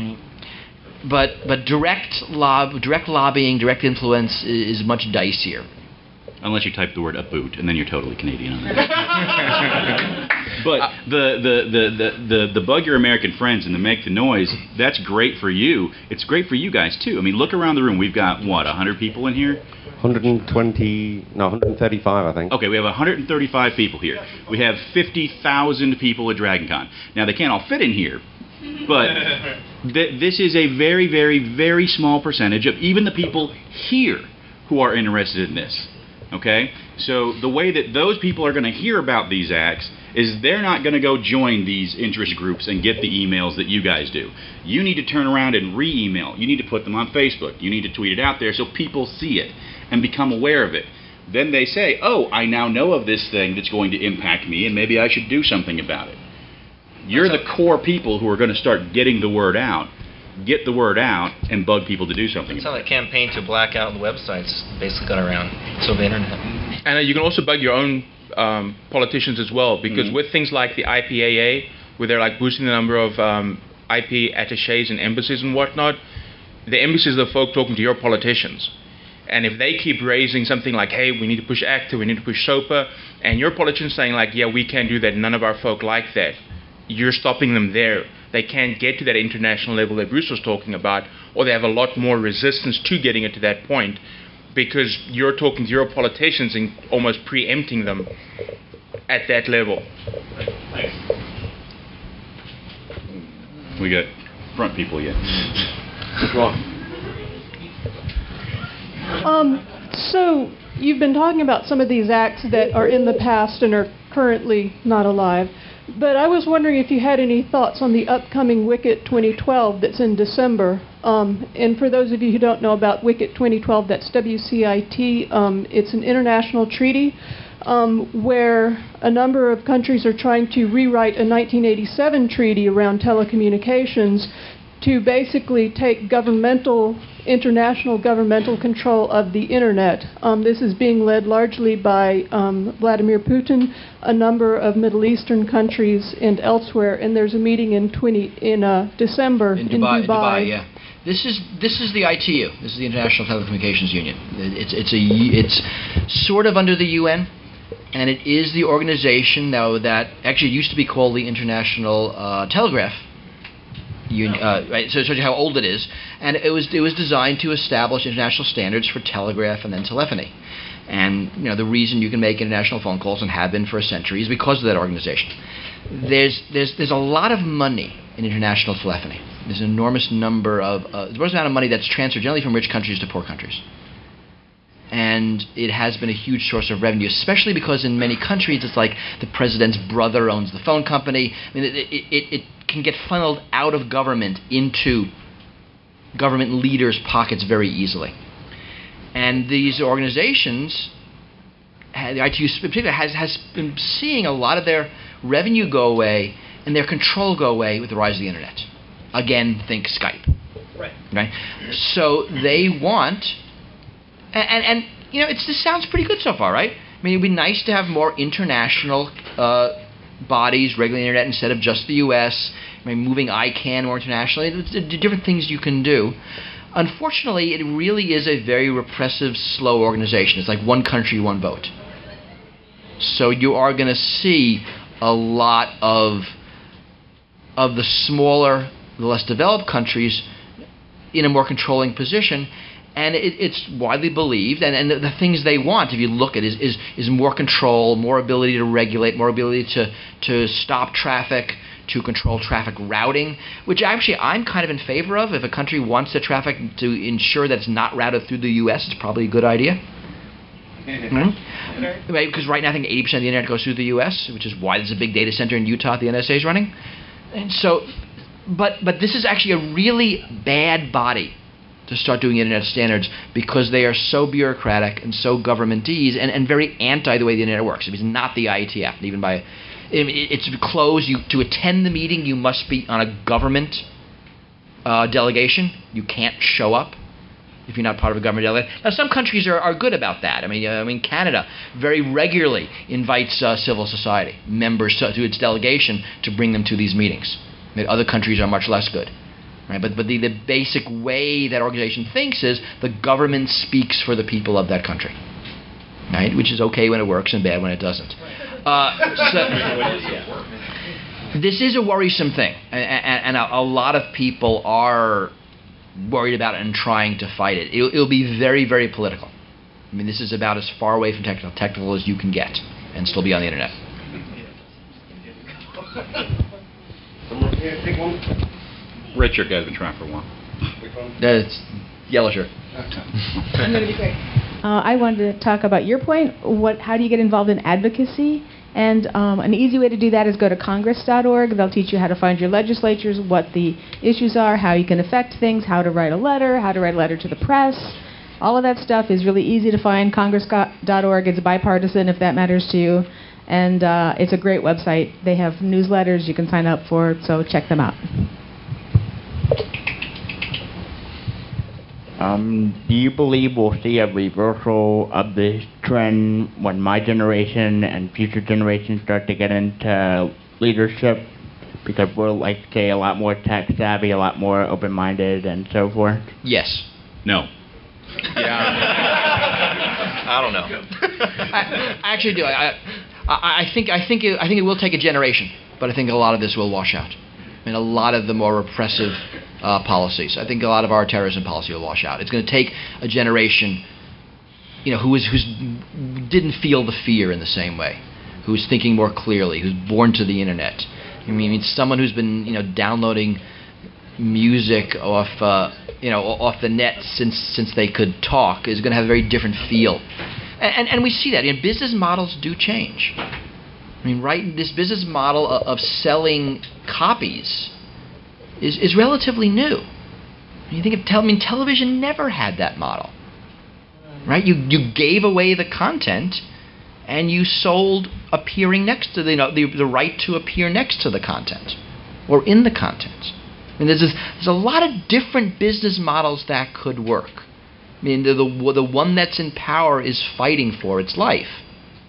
but but direct lob, direct lobbying, direct influence is, is much dicier. Unless you type the word "a boot," and then you're totally Canadian on that. But the, the, the, the, the, the bug your American friends and the make the noise, that's great for you. It's great for you guys, too. I mean, look around the room. We've got, what, one hundred people in here? one hundred twenty, no, one hundred thirty-five, I think. Okay, we have one hundred thirty-five people here. We have fifty thousand people at DragonCon. Now, they can't all fit in here, but th- this is a very, very, very small percentage of even the people here who are interested in this. Okay? So the way that those people are going to hear about these acts is they're not going to go join these interest groups and get the emails that you guys do. You need to turn around and re-email. You need to put them on Facebook. You need to tweet it out there so people see it and become aware of it. Then they say, oh, I now know of this thing that's going to impact me and maybe I should do something about it. You're the core people who are going to start getting the word out. Get the word out and bug people to do something. That's how that campaign to black out the websites basically got around. So the internet. And uh, you can also bug your own um, politicians as well, because Mm-hmm. with things like the I P A A, where they're like boosting the number of um, I P attaches and embassies and whatnot, the embassies are the folk talking to your politicians. And if they keep raising something like, hey, we need to push ACTA, we need to push SOPA, and your politicians saying like, yeah, we can't do that, none of our folk like that, you're stopping them there. They can't get to that international level that Bruce was talking about, or they have a lot more resistance to getting it to that point, because you're talking to your politicians and almost preempting them at that level. We got front people yet. Um, so you've been talking about some of these acts that are in the past and are currently not alive. But I was wondering if you had any thoughts on the upcoming WICIT twenty twelve that's in December. Um, and for those of you who don't know about WICIT twenty twelve, that's W C I T. Um, it's an international treaty um, where a number of countries are trying to rewrite a nineteen eighty-seven treaty around telecommunications to basically take governmental, international governmental control of the internet. Um, this is being led largely by um, Vladimir Putin, a number of Middle Eastern countries, and elsewhere. And there's a meeting in twenty in uh, December In Dubai, in Dubai, yeah. This is this is the I T U. This is the International Telecommunications Union. It's it's a it's sort of under the U N, and it is the organization now that actually used to be called the International uh, Telegraph Union. Uh, right, so it shows you how old it is, and it was it was designed to establish international standards for telegraph and then telephony. And you know the reason you can make international phone calls and have been for a century is because of that organization. There's there's there's a lot of money in international telephony. There's an enormous number of uh, there's an enormous amount of money that's transferred generally from rich countries to poor countries. And it has been a huge source of revenue, especially because in many countries it's like the president's brother owns the phone company. I mean, it, it, it, it can get funneled out of government into government leaders' pockets very easily. And these organizations, the I T U in particular, has, has been seeing a lot of their revenue go away and their control go away with the rise of the internet. Again, think Skype. Right. Right? So they want... And, and, and you know, it's, this sounds pretty good so far, right? I mean, it would be nice to have more international uh, bodies regulating the internet instead of just the U S. I mean, moving I CANN more internationally. There's different things you can do. Unfortunately, it really is a very repressive, slow organization. It's like one country, one vote. So you are going to see a lot of of the smaller, the less developed countries in a more controlling position. And it, it's widely believed, and, and the, the things they want, if you look at it, is, is, is more control, more ability to regulate, more ability to, to stop traffic, to control traffic routing, which actually I'm kind of in favor of. If a country wants the traffic to ensure that it's not routed through the U S, it's probably a good idea. Mm-hmm. Right, because right now I think eighty percent of the internet goes through the U S, which is why there's a big data center in Utah the N S A is running. And so, but but this is actually a really bad body to start doing internet standards because they are so bureaucratic and so governmentese and, and very anti the way the internet works. It's not the I E T F, even by it's closed. You to attend the meeting, you must be on a government uh, delegation. You can't show up if you're not part of a government delegation. Now, some countries are, are good about that. I mean, uh, I mean, Canada very regularly invites uh, civil society members to, to its delegation to bring them to these meetings. I mean, other countries are much less good. Right, but but the, the basic way that organization thinks is the government speaks for the people of that country, right? Which is okay when it works and bad when it doesn't. Uh, so, this is a worrisome thing, and, and, and a, a lot of people are worried about it and trying to fight it. It'll, it'll be very, very political. I mean, this is about as far away from technical, technical as you can get and still be on the internet. Richard, guys, been trying for a while. That's yellow shirt. I'm going to be quick. Uh, I wanted to talk about your point. What? How do you get involved in advocacy? And um, an easy way to do that is go to congress dot org. They'll teach you how to find your legislatures, what the issues are, how you can affect things, how to write a letter, how to write a letter to the press. All of that stuff is really easy to find. congress dot org. It's bipartisan if that matters to you. And uh, it's a great website. They have newsletters you can sign up for, so check them out. Um, do you believe we'll see a reversal of this trend when my generation and future generations start to get into leadership? Because we're, like, say, a lot more tech savvy, a lot more open-minded, and so forth? Yes. No. Yeah. I don't know. I, I actually do. I, I, I think I think it, I think it will take a generation, but I think a lot of this will wash out. I mean, a lot of the more repressive uh, policies. I think a lot of our terrorism policy will wash out. It's going to take a generation, you know, who is who's didn't feel the fear in the same way, who's thinking more clearly, who's born to the internet. I mean, someone who's been, you know, downloading music off, uh, you know, off the net since since they could talk is going to have a very different feel, and and, and we see that. You know, business models do change. I mean, right? This business model of, of selling copies is is relatively new. I mean, you think of tel- I mean, television never had that model, right? You you gave away the content, and you sold appearing next to the, you know, the the right to appear next to the content, or in the content. I mean, there's this, there's a lot of different business models that could work. I mean, the, the the one that's in power is fighting for its life,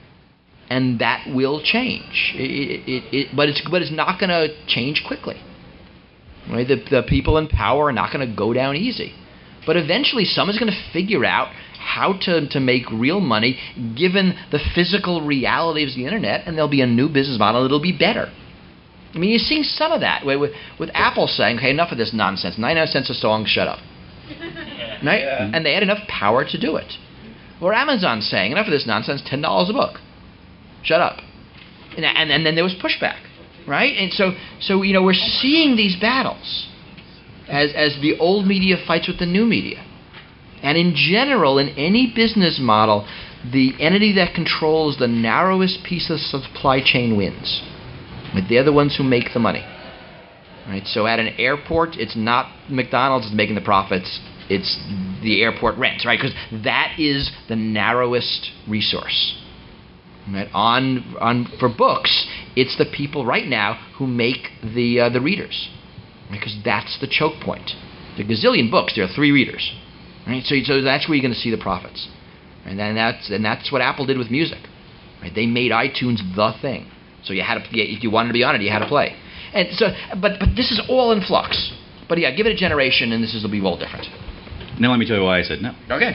and that will change. It, it, it, but it's but it's not going to change quickly. Right? The the people in power are not going to go down easy, but eventually someone's going to figure out how to to make real money given the physical realities of the internet, and there'll be a new business model that'll be better. I mean, you're seeing some of that with, with Apple saying, "Okay, enough of this nonsense. ninety-nine cents a song, shut up." Right? Yeah. And they had enough power to do it. Or Amazon saying, "Enough of this nonsense. ten dollars a book, shut up." And, and and then there was pushback, right? And so so you know we're seeing these battles as as the old media fights with the new media, and in general, in any business model, the entity that controls the narrowest piece of the supply chain wins. They're the ones who make the money, right? So at an airport, it's not McDonald's that's making the profits; it's the airport rent, right? Because that is the narrowest resource. Right? On on for books, it's the people right now who make the uh, the readers, because right? That's the choke point. The gazillion books, there are three readers, right? So so that's where you're going to see the profits, and then that's and that's what Apple did with music, right? They made iTunes the thing. So you had to, if you wanted to be on it, you had to play. And so, but but this is all in flux. But yeah, give it a generation, and this is will be well different. Now let me tell you why I said no. Okay.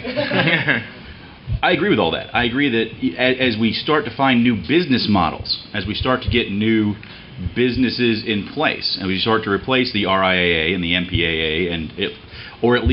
I agree with all that. I agree that as we start to find new business models, as we start to get new businesses in place, and we start to replace the R I A A and the M P A A, and it, or at least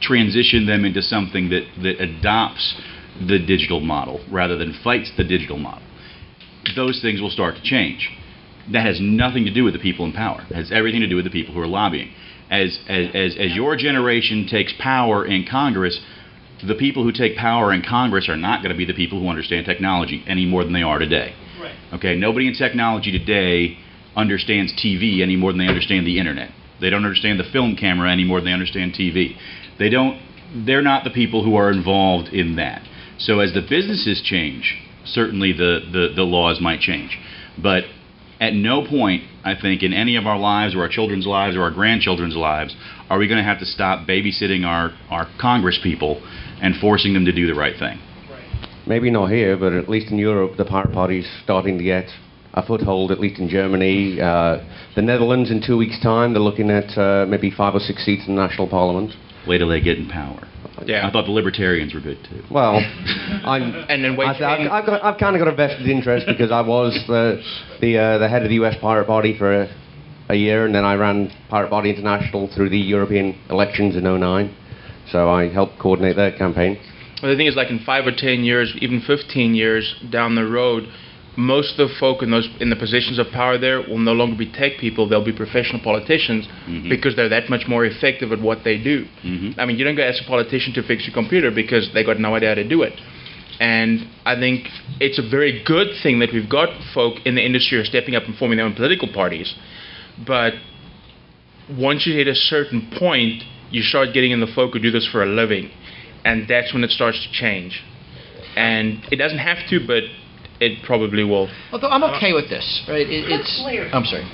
transition them into something that, that adopts the digital model rather than fights the digital model, those things will start to change. That has nothing to do with the people in power. It has everything to do with the people who are lobbying. As, as, as, as your generation takes power in Congress, the people who take power in Congress are not going to be the people who understand technology any more than they are today. Right. Okay, nobody in technology today understands T V any more than they understand the internet. They don't understand the film camera any more than they understand T V. They don't, they're not the people who are involved in that. So as the businesses change, certainly the, the, the laws might change. But at no point, I think, in any of our lives or our children's lives or our grandchildren's lives are we going to have to stop babysitting our, our Congress people and forcing them to do the right thing. Maybe not here, but at least in Europe, the Pirate Party's starting to get a foothold, at least in Germany. Uh, the Netherlands, in two weeks' time, they're looking at uh, maybe five or six seats in the national parliament. Wait till they get in power. Yeah. I thought the libertarians were good, too. Well, I'm, And then wait. I, I've, I've, got, I've kind of got a vested interest because I was the the, uh, the head of the U S Pirate Party for a, a year, and then I ran Pirate Party International through the European elections in oh nine. So I helped coordinate their campaign. Well, the thing is, like in five or ten years, even fifteen years down the road, most of the folk in those in the positions of power there will no longer be tech people. They'll be professional politicians Mhm. because they're that much more effective at what they do. Mhm. I mean, you don't go ask a politician to fix your computer because they got no idea how to do it. And I think it's a very good thing that we've got folk in the industry who are stepping up and forming their own political parties. But once you hit a certain point, you start getting in the folk who do this for a living. And that's when it starts to change. And it doesn't have to, but it probably will. Although I'm okay with this, right? It, it's. I'm sorry.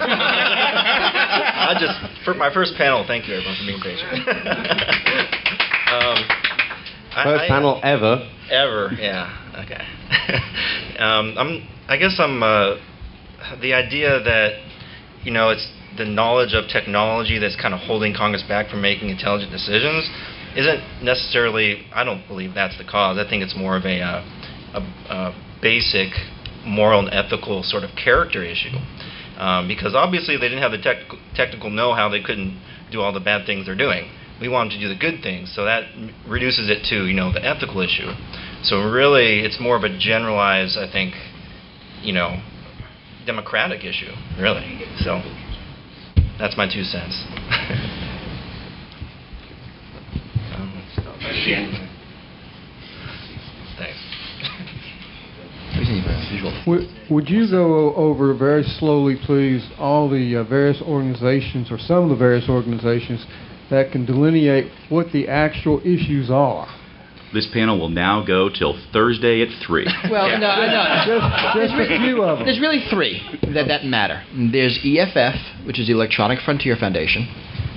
I just for my first panel. Thank you everyone for being patient. um, First I, I, panel ever. Ever, yeah. Okay. um, I'm. I guess I'm. Uh, the idea that you know it's the knowledge of technology that's kind of holding Congress back from making intelligent decisions isn't necessarily. I don't believe that's the cause. I think it's more of a. Uh, a, a basic moral and ethical sort of character issue. Um, because obviously they didn't have the tech- technical know-how, they couldn't do all the bad things they're doing. We want them to do the good things, so that m- reduces it to, you know, the ethical issue. So really, it's more of a generalized, I think, you know, democratic issue, really. So that's my two cents. um, thanks. Would, would you go over very slowly, please, all the uh, various organizations, or some of the various organizations, that can delineate what the actual issues are? This panel will now go till Thursday at three. Well, no, no. Just, just a few of them. There's really three that, that matter. There's E F F, which is the Electronic Frontier Foundation.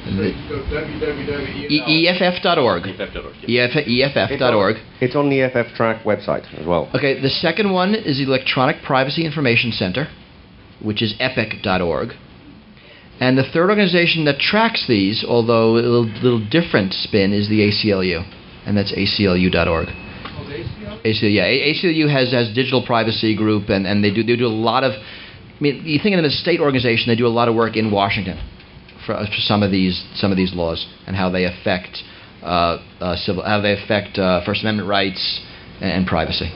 E F F dot org. E F F dot org. It's on the E F F track website as well. Okay, the second one is the Electronic Privacy Information Center, which is epic dot org. And the third organization that tracks these, although a little, little different spin, is the A C L U, and that's A C L U dot org. A C L U, yeah. A C L U has has digital privacy group, and, and they do they do a lot of. I mean, you think of them as a state organization, they do a lot of work in Washington for, for some of these some of these laws and how they affect uh, uh, civil, how they affect uh, First Amendment rights and, and privacy.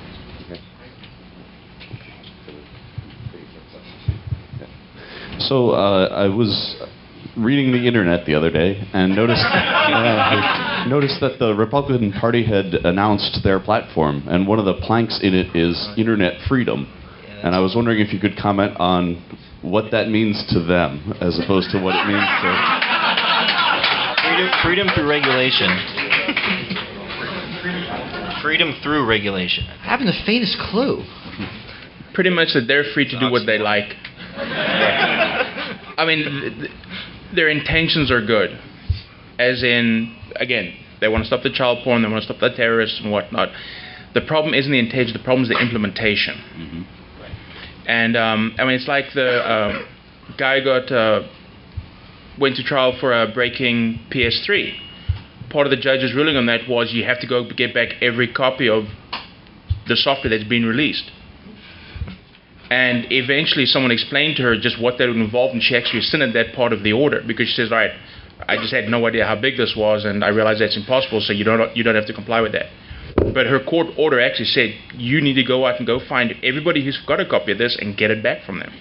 So uh, I was reading the internet the other day and noticed uh, noticed that the Republican Party had announced their platform, and one of the planks in it is internet freedom. And I was wondering if you could comment on what that means to them, as opposed to what it means to... Freedom, freedom through regulation. Freedom through regulation. I haven't the faintest clue. Pretty much that they're free to do what they like. I mean, th- th- their intentions are good. As in, again, they want to stop the child porn, they want to stop the terrorists and whatnot. The problem isn't the intention, the problem is the implementation. Mm-hmm. And, um, I mean, it's like the uh, guy got uh, went to trial for uh, breaking P S three. Part of the judge's ruling on that was you have to go get back every copy of the software that's been released. And eventually someone explained to her just what that would involve, and she actually rescinded that part of the order because she says, all right, I just had no idea how big this was, and I realized that's impossible. So you don't you don't have to comply with that. But her court order actually said you need to go out and go find everybody who's got a copy of this and get it back from them.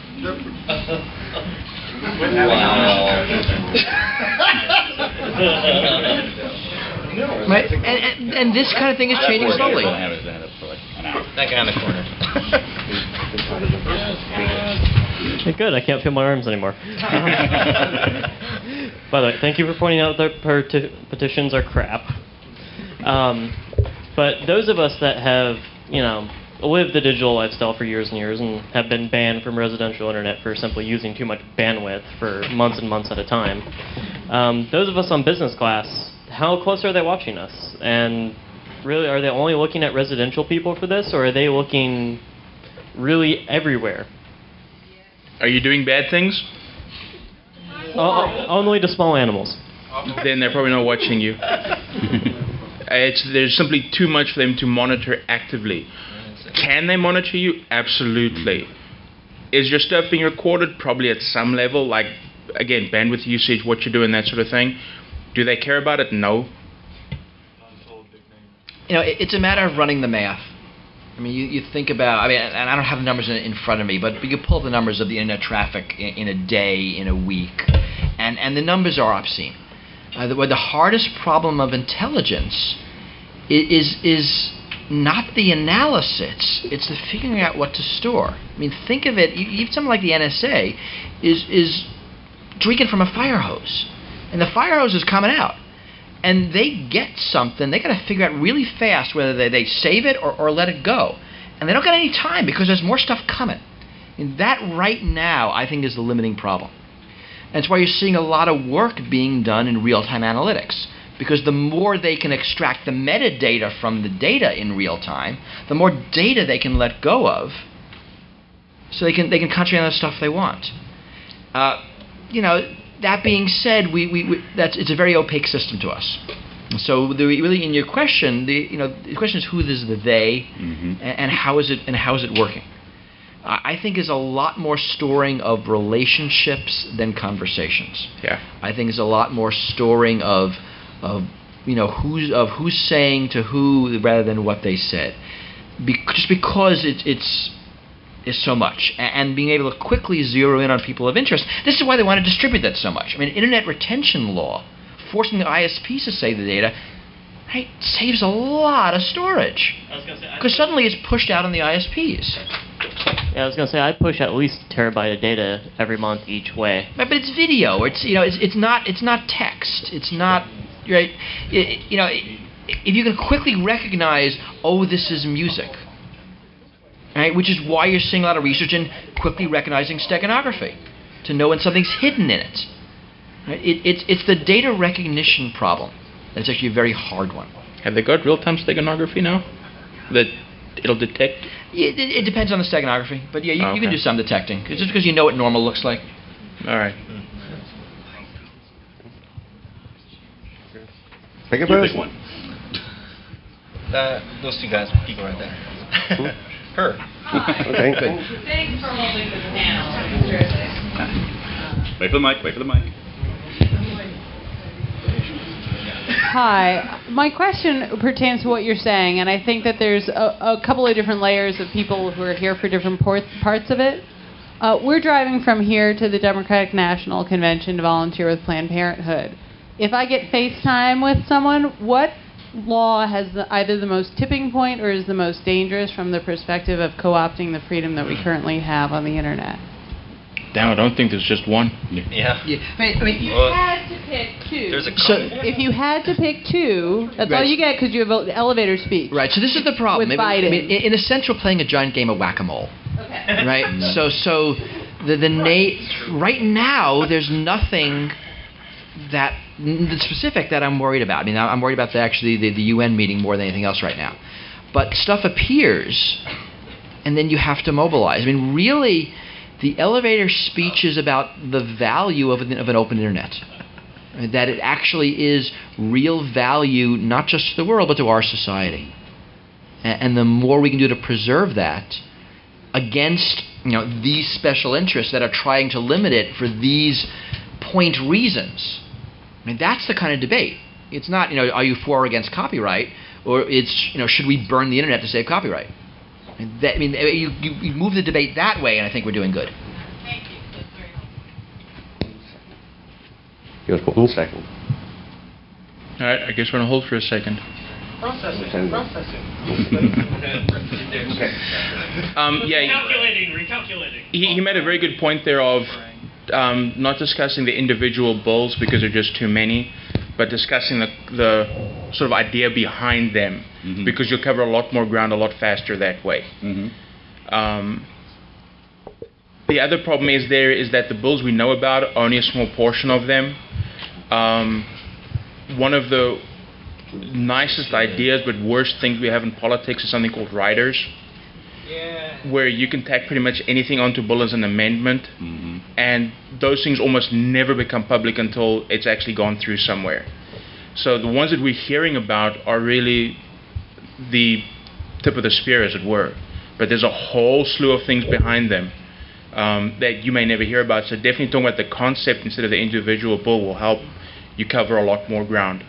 Right, and, and, and this kind of thing is changing slowly. That guy in the corner. Okay, good. I can't feel my arms anymore. By the way, thank you for pointing out that peti- petitions are crap. Um, but those of us that have, you know, lived the digital lifestyle for years and years and have been banned from residential internet for simply using too much bandwidth for months and months at a time, um, those of us on business class, how close are they watching us? And really, are they only looking at residential people for this, or are they looking really everywhere? Are you doing bad things? Uh, only to small animals. Then they're probably not watching you. It's, there's simply too much for them to monitor actively. Can they monitor you? Absolutely. Is your stuff being recorded? Probably at some level, like, again, bandwidth usage, what you're doing, that sort of thing. Do they care about it? No. You know, it, it's a matter of running the math. I mean, you, you think about, I mean, and I don't have the numbers in, in front of me, but, but you pull up the numbers of the internet traffic in, in a day, in a week, and, and the numbers are obscene. Uh, the, the hardest problem of intelligence is, is, is not the analysis, it's the figuring out what to store. I mean, think of it, even something like the N S A is, is drinking from a fire hose, and the fire hose is coming out. And they get something, they got to figure out really fast whether they, they save it or, or let it go. And they don't got any time because there's more stuff coming. And that right now, I think, is the limiting problem. And it's why you're seeing a lot of work being done in real-time analytics. Because the more they can extract the metadata from the data in real time, the more data they can let go of, so they can they can concentrate on the stuff they want. Uh, you know, that being said, we, we, we that's it's a very opaque system to us. So the, really, in your question, the you know the question is who is the they, mm-hmm. and, and how is it and how is it working? Uh, I think is a lot more storing of relationships than conversations. Yeah. I think it's a lot more storing of of you know who's of who's saying to who rather than what they said, Be- just because it's it's. is so much, and being able to quickly zero in on people of interest. This is why they want to distribute that so much. I mean, internet retention law, forcing the I S Ps to save the data, right, saves a lot of storage. Because suddenly it's pushed out on the I S Ps. Yeah, I was going to say, I push at least a terabyte of data every month each way. Right, but it's video. It's you know, it's it's not it's not text. It's not right. It, you know, if you can quickly recognize, oh, this is music. Right, which is why you're seeing a lot of research in quickly recognizing steganography, to know when something's hidden in it. Right? It it's it's the data recognition problem. That's actually a very hard one. Have they got real-time steganography now? That it'll detect? It, it, it depends on the steganography, but yeah, you, Oh, okay. you can do some detecting. It's just because you know what normal looks like. All right. Pick a Your person. big one. Uh, those two guys, people right there. Her. Okay, good. Thanks for holding this panel. It's terrific. Wait for the mic. Wait for the mic. Hi. My question pertains to what you're saying, and I think that there's a, a couple of different layers of people who are here for different por- parts of it. Uh, we're driving from here to the Democratic National Convention to volunteer with Planned Parenthood. If I get FaceTime with someone, what law has the, either the most tipping point or is the most dangerous from the perspective of co-opting the freedom that we currently have on the internet? Damn, I don't think there's just one. Yeah. Yeah. I mean, I mean, You Well, had to pick two. There's a so, If you had to pick two, that's all Right. you get because you have an elevator speech. right. So this is the problem. With I mean, Biden. I mean, in, in a sense, we're playing a giant game of whack-a-mole. Okay. Right. So so the the na- right now there's nothing that the specific that I'm worried about. I mean, I'm worried about the, actually the, the U N meeting more than anything else right now. But stuff appears, and then you have to mobilize. I mean, really, the elevator speech is about the value of an, of an open internet. That it actually is real value, not just to the world, but to our society. And, and the more we can do to preserve that against you know these special interests that are trying to limit it for these point reasons, I mean, that's the kind of debate. It's not, you know, are you for or against copyright, or it's, you know, should we burn the internet to save copyright? And that, I mean, you, you, you move the debate that way, and I think we're doing good. Thank you. That's very helpful. Here's one second. All right, I guess we're going to hold for a second. Processing. Processing. Um, yeah, Recalculating, recalculating. he, he made a very good point there of um, not discussing the individual bills because there are just too many, but discussing the, the sort of idea behind them, Mm-hmm. because you'll cover a lot more ground a lot faster that way. Mm-hmm. Um, the other problem is there is that the bills we know about are only a small portion of them. Um, one of the nicest ideas but worst things we have in politics is something called riders, yeah. where you can tack pretty much anything onto bill as an amendment, mm-hmm. and those things almost never become public until it's actually gone through somewhere. So the ones that we're hearing about are really the tip of the spear, as it were, but there's a whole slew of things behind them um, that you may never hear about. So definitely talking about the concept instead of the individual bill will help you cover a lot more ground.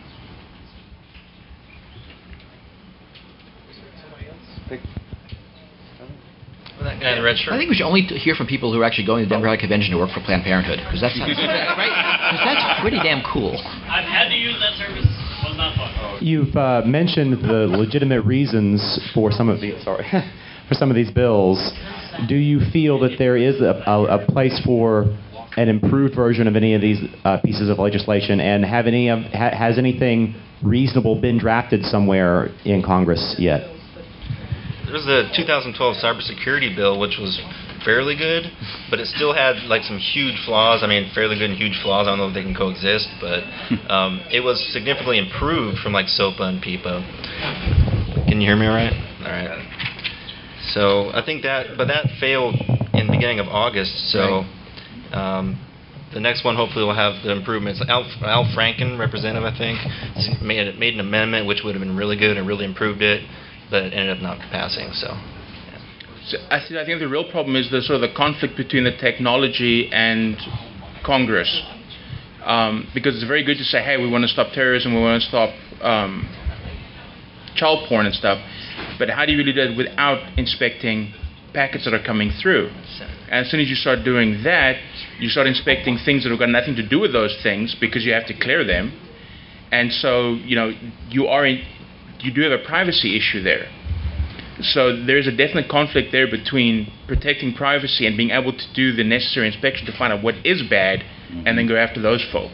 That guy in the red shirt. I think we should only t- hear from people who are actually going to the Democratic Convention to work for Planned Parenthood, because that's, right? 'Cause that's pretty damn cool. I've had to use that service. Was not fun. You've uh, mentioned the legitimate reasons for some of these. Sorry, for some of these bills. Do you feel that there is a, a, a place for an improved version of any of these uh, pieces of legislation, and have any of ha- has anything reasonable been drafted somewhere in Congress yet? There was the two thousand twelve cybersecurity bill, which was fairly good, but it still had like some huge flaws. I mean, fairly good and huge flaws. I don't know if they can coexist, but um, it was significantly improved from like SOPA and PIPA. Can you hear me all right? All right. So I think that, but that failed in the beginning of August. So um, the next one hopefully will have the improvements. Al, Al Franken, representative, I think, made made an amendment which would have been really good and really improved it, but it ended up not passing. So. So I, th- I think the real problem is the sort of the conflict between the technology and Congress, um, because it's very good to say, hey, we want to stop terrorism, we want to stop um, child porn and stuff, but how do you really do it without inspecting packets that are coming through? And as soon as you start doing that, you start inspecting things that have got nothing to do with those things because you have to clear them, and so you know you are in, you do have a privacy issue there. So there's a definite conflict there between protecting privacy and being able to do the necessary inspection to find out what is bad, mm-hmm. and then go after those folk.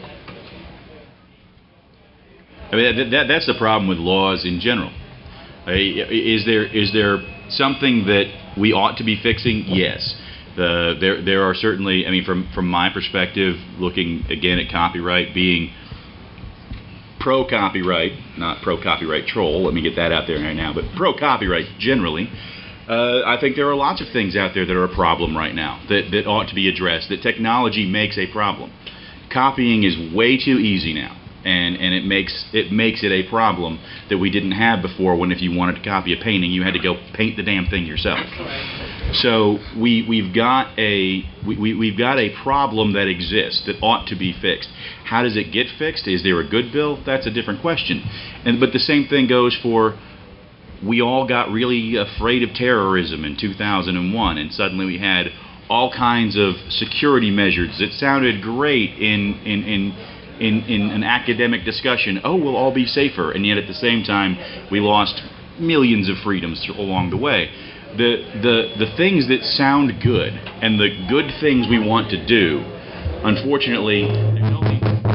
I mean, that, that, that's the problem with laws in general. Uh, is there is there something that we ought to be fixing? Yes. The, there there are certainly, I mean, from, from my perspective, looking again at copyright, being pro-copyright, not pro-copyright troll, let me get that out there right now, but pro-copyright generally, uh, I think there are lots of things out there that are a problem right now that, that ought to be addressed, that technology makes a problem. Copying is way too easy now, and, and it makes it makes it a problem that we didn't have before, when if you wanted to copy a painting, you had to go paint the damn thing yourself. So we, we've got a we, we, we've got a problem that exists that ought to be fixed. How does it get fixed? Is there a good bill? That's a different question. And but the same thing goes for, we all got really afraid of terrorism in two thousand one, and suddenly we had all kinds of security measures that sounded great in in in in, in an academic discussion. Oh, we'll all be safer, and yet at the same time we lost millions of freedoms along the way. The, the the things that sound good and the good things we want to do, unfortunately, there's only...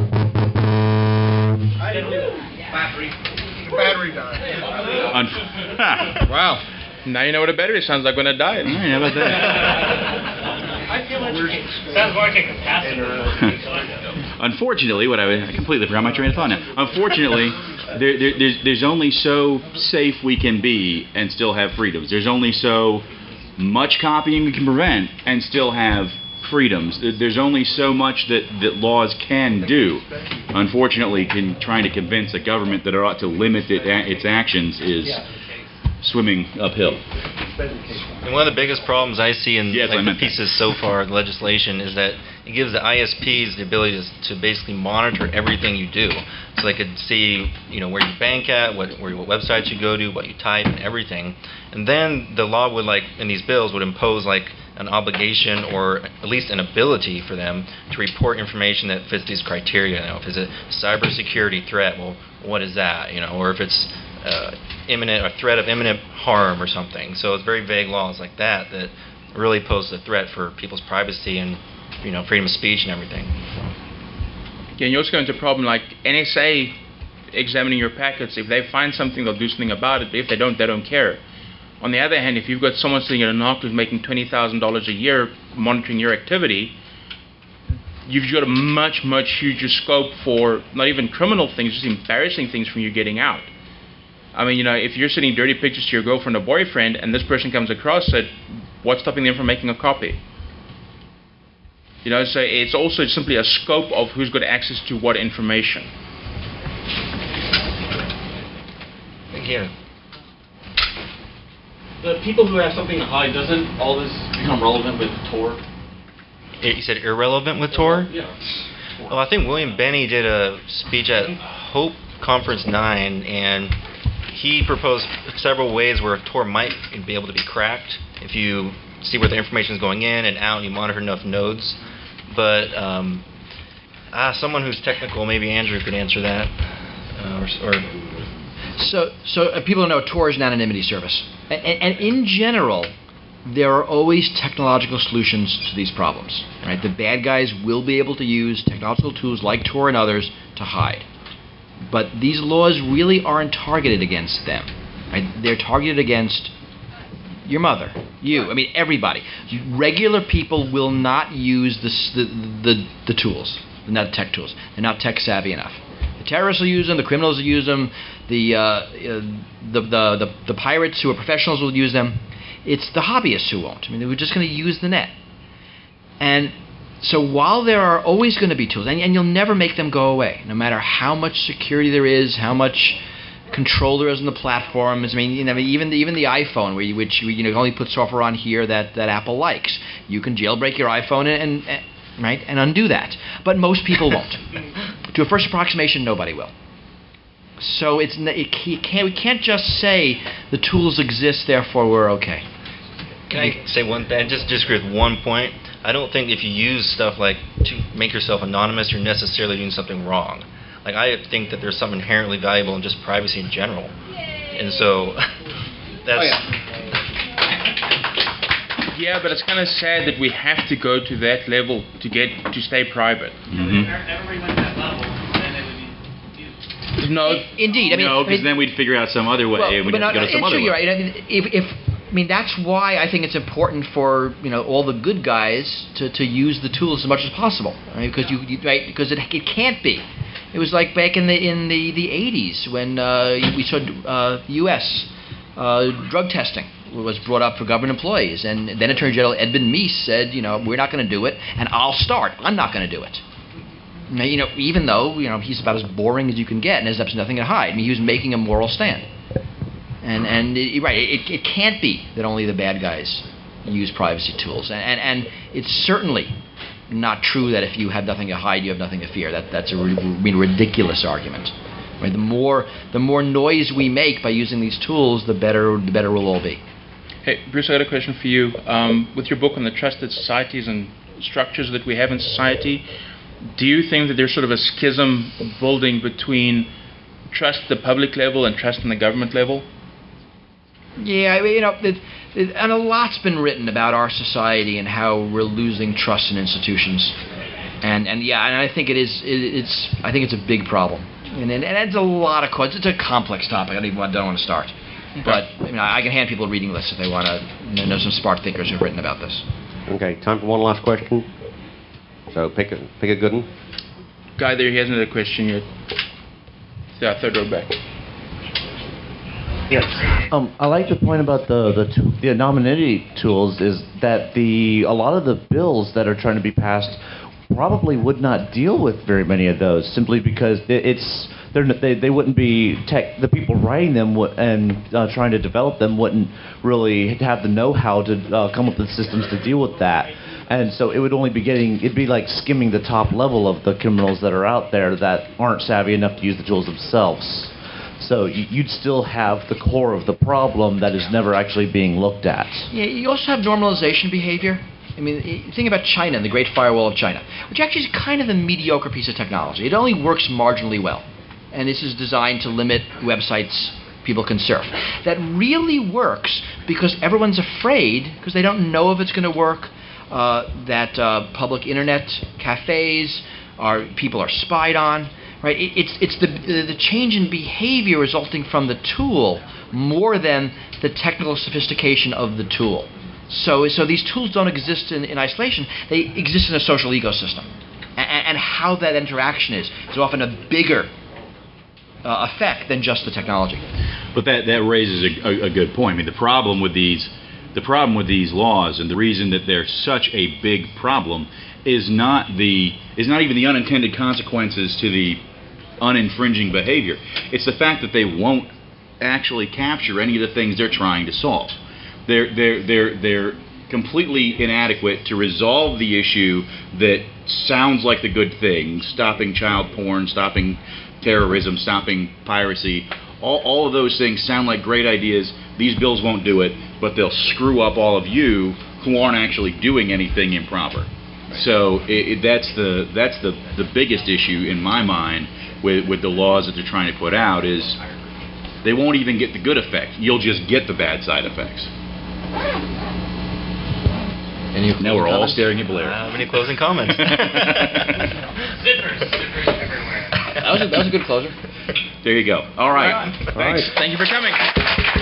Battery. Battery died. Unf- wow. Now you know what a battery sounds like when it dies. All right, how about that? I feel like it sounds more like a capacitor. Unfortunately, what I, I completely forgot my train of thought now. Unfortunately, there, there, there's, there's only so safe we can be and still have freedoms. There's only so much copying we can prevent and still have freedoms. There's only so much that, that laws can do. Unfortunately, in trying to convince a government that it ought to limit it, its actions is swimming uphill. And one of the biggest problems I see in yes, like, the pieces so far, the legislation, is that it gives the I S Ps the ability to, to basically monitor everything you do. So they could see, you know, where you bank at, what, where, what websites you go to, what you type, and everything. And then the law would, like, in these bills, would impose, like, an obligation or at least an ability for them to report information that fits these criteria. You know, if it's a cybersecurity threat, well, what is that? You know, or if it's uh, imminent, a threat of imminent harm or something. So it's very vague laws like that that really pose a threat for people's privacy and, you know, freedom of speech and everything. Yeah, and you also go into a problem like N S A examining your packets. If they find something, they'll do something about it. But if they don't, they don't care. On the other hand, if you've got someone sitting at a N O C who's making twenty thousand dollars a year monitoring your activity, you've got a much, much huger scope for not even criminal things, just embarrassing things from you getting out. I mean, you know, if you're sending dirty pictures to your girlfriend or boyfriend and this person comes across it, what's stopping them from making a copy? You know, so it's also simply a scope of who's got access to what information. Yeah. The people who have something to hide, doesn't all this become relevant with Tor? You said irrelevant with Tor? Yeah. Well, I think William Benny did a speech at Hope Conference nine, and he proposed several ways where Tor might be able to be cracked if you see where the information is going in and out and you monitor enough nodes. But um, ah, someone who's technical, maybe Andrew could answer that. Uh, or, or So, so uh, people don't know Tor is an anonymity service. And, and in general, there are always technological solutions to these problems. Right? The bad guys will be able to use technological tools like Tor and others to hide. But these laws really aren't targeted against them. Right? They're targeted against your mother, you, I mean everybody. Regular people will not use this, the, the, the tools, not tech tools. They're not tech savvy enough. The terrorists will use them, the criminals will use them, the, uh, uh, the, the, the, the pirates who are professionals will use them. It's the hobbyists who won't. I mean, we're just going to use the net. And so while there are always going to be tools, and, and you'll never make them go away, no matter how much security there is, how much control there is in the platforms. I mean, you know, even the, even the iPhone, where you, which you know only put software on here that, that Apple likes, you can jailbreak your iPhone and, and, and right and undo that. But most people won't. To a first approximation, nobody will. So it's it can't, we can't just say the tools exist, therefore we're okay. Can I say one thing? Just disagree with one point. I don't think if you use stuff like to make yourself anonymous, you're necessarily doing something wrong. Like, I think that there's something inherently valuable in just privacy in general. And so that's... Oh, yeah. Yeah, but it's kind of sad that we have to go to that level to get to stay private. Mm-hmm. Everybody went to that level, then it would be... No, indeed. I mean, no, because I mean, then we'd figure out some other way, well, and we'd but have to no, go to some it's other true, way. you're right. I mean, if, if I mean, that's why I think it's important for you know all the good guys to, to use the tools as much as possible, right? Because you, you right because it it can't be. It was like back in the in the, the eighties when uh, we saw uh, U S uh, drug testing was brought up for government employees, and then Attorney General Edmund Meese said, you know, we're not going to do it, and I'll start. I'm not going to do it. Now, you know, even though you know he's about as boring as you can get, and has absolutely nothing to hide. I mean, he was making a moral stand, and and it, right, it, it can't be that only the bad guys use privacy tools, and and, and it's certainly not true that if you have nothing to hide, you have nothing to fear. That that's a I mean, ridiculous argument. Right? The more the more noise we make by using these tools, the better the better we'll all be. Hey, Bruce, I got a question for you. Um, with your book on the trusted societies and structures that we have in society, do you think that there's sort of a schism building between trust at the public level and trust in the government level? Yeah, I mean, you know, it, it, and a lot's been written about our society and how we're losing trust in institutions, and and yeah, and I think it is. It, it's I think it's a big problem, and and, and it's a lot of causes. It's a complex topic. I don't even want, don't want to start, but I mean, I can hand people reading lists if they want to know some smart thinkers who've written about this. Okay, time for one last question. So pick a pick a good one. Guy there, he hasn't had a question yet. Yeah, third row back. Yes. Um, I like the point about the the, t- the anonymity tools is that the a lot of the bills that are trying to be passed probably would not deal with very many of those simply because it's they're, they they wouldn't be tech the people writing them w- and uh, trying to develop them wouldn't really have the know-how to uh, come up with systems to deal with that. And so it would only be getting, it'd be like skimming the top level of the criminals that are out there that aren't savvy enough to use the tools themselves. So you- you'd still have the core of the problem that is never actually being looked at. Yeah, you also have normalization behavior. I mean, y- think about China and the Great Firewall of China, which actually is kind of a mediocre piece of technology. It only works marginally well. And this is designed to limit websites people can surf. That really works because everyone's afraid because they don't know if it's going to work, uh, that uh, public internet cafes are, people are spied on. Right? It, it's it's the the change in behavior resulting from the tool more than the technical sophistication of the tool. So so these tools don't exist in, in isolation. They exist in a social ecosystem, and, and how that interaction is is often a bigger uh, effect than just the technology. But that that raises a, a, a good point. I mean, the problem with these the problem with these laws, and the reason that they're such a big problem, is not the is not even the unintended consequences to the uninfringing behavior. It's the fact that they won't actually capture any of the things they're trying to solve. They're they're they're they're completely inadequate to resolve the issue that sounds like the good thing: stopping child porn, stopping terrorism, stopping piracy. All all of those things sound like great ideas. These bills won't do it, but they'll screw up all of you who aren't actually doing anything improper. So it, it, that's the that's the the biggest issue in my mind with with the laws that they're trying to put out is they won't even get the good effect. You'll just get the bad side effects. Any now we're all comments? staring at Blair. Uh, any closing comments? Zippers, zippers everywhere. That was a, that was a good closer. There you go. All right. All right. Thanks. Thank you for coming.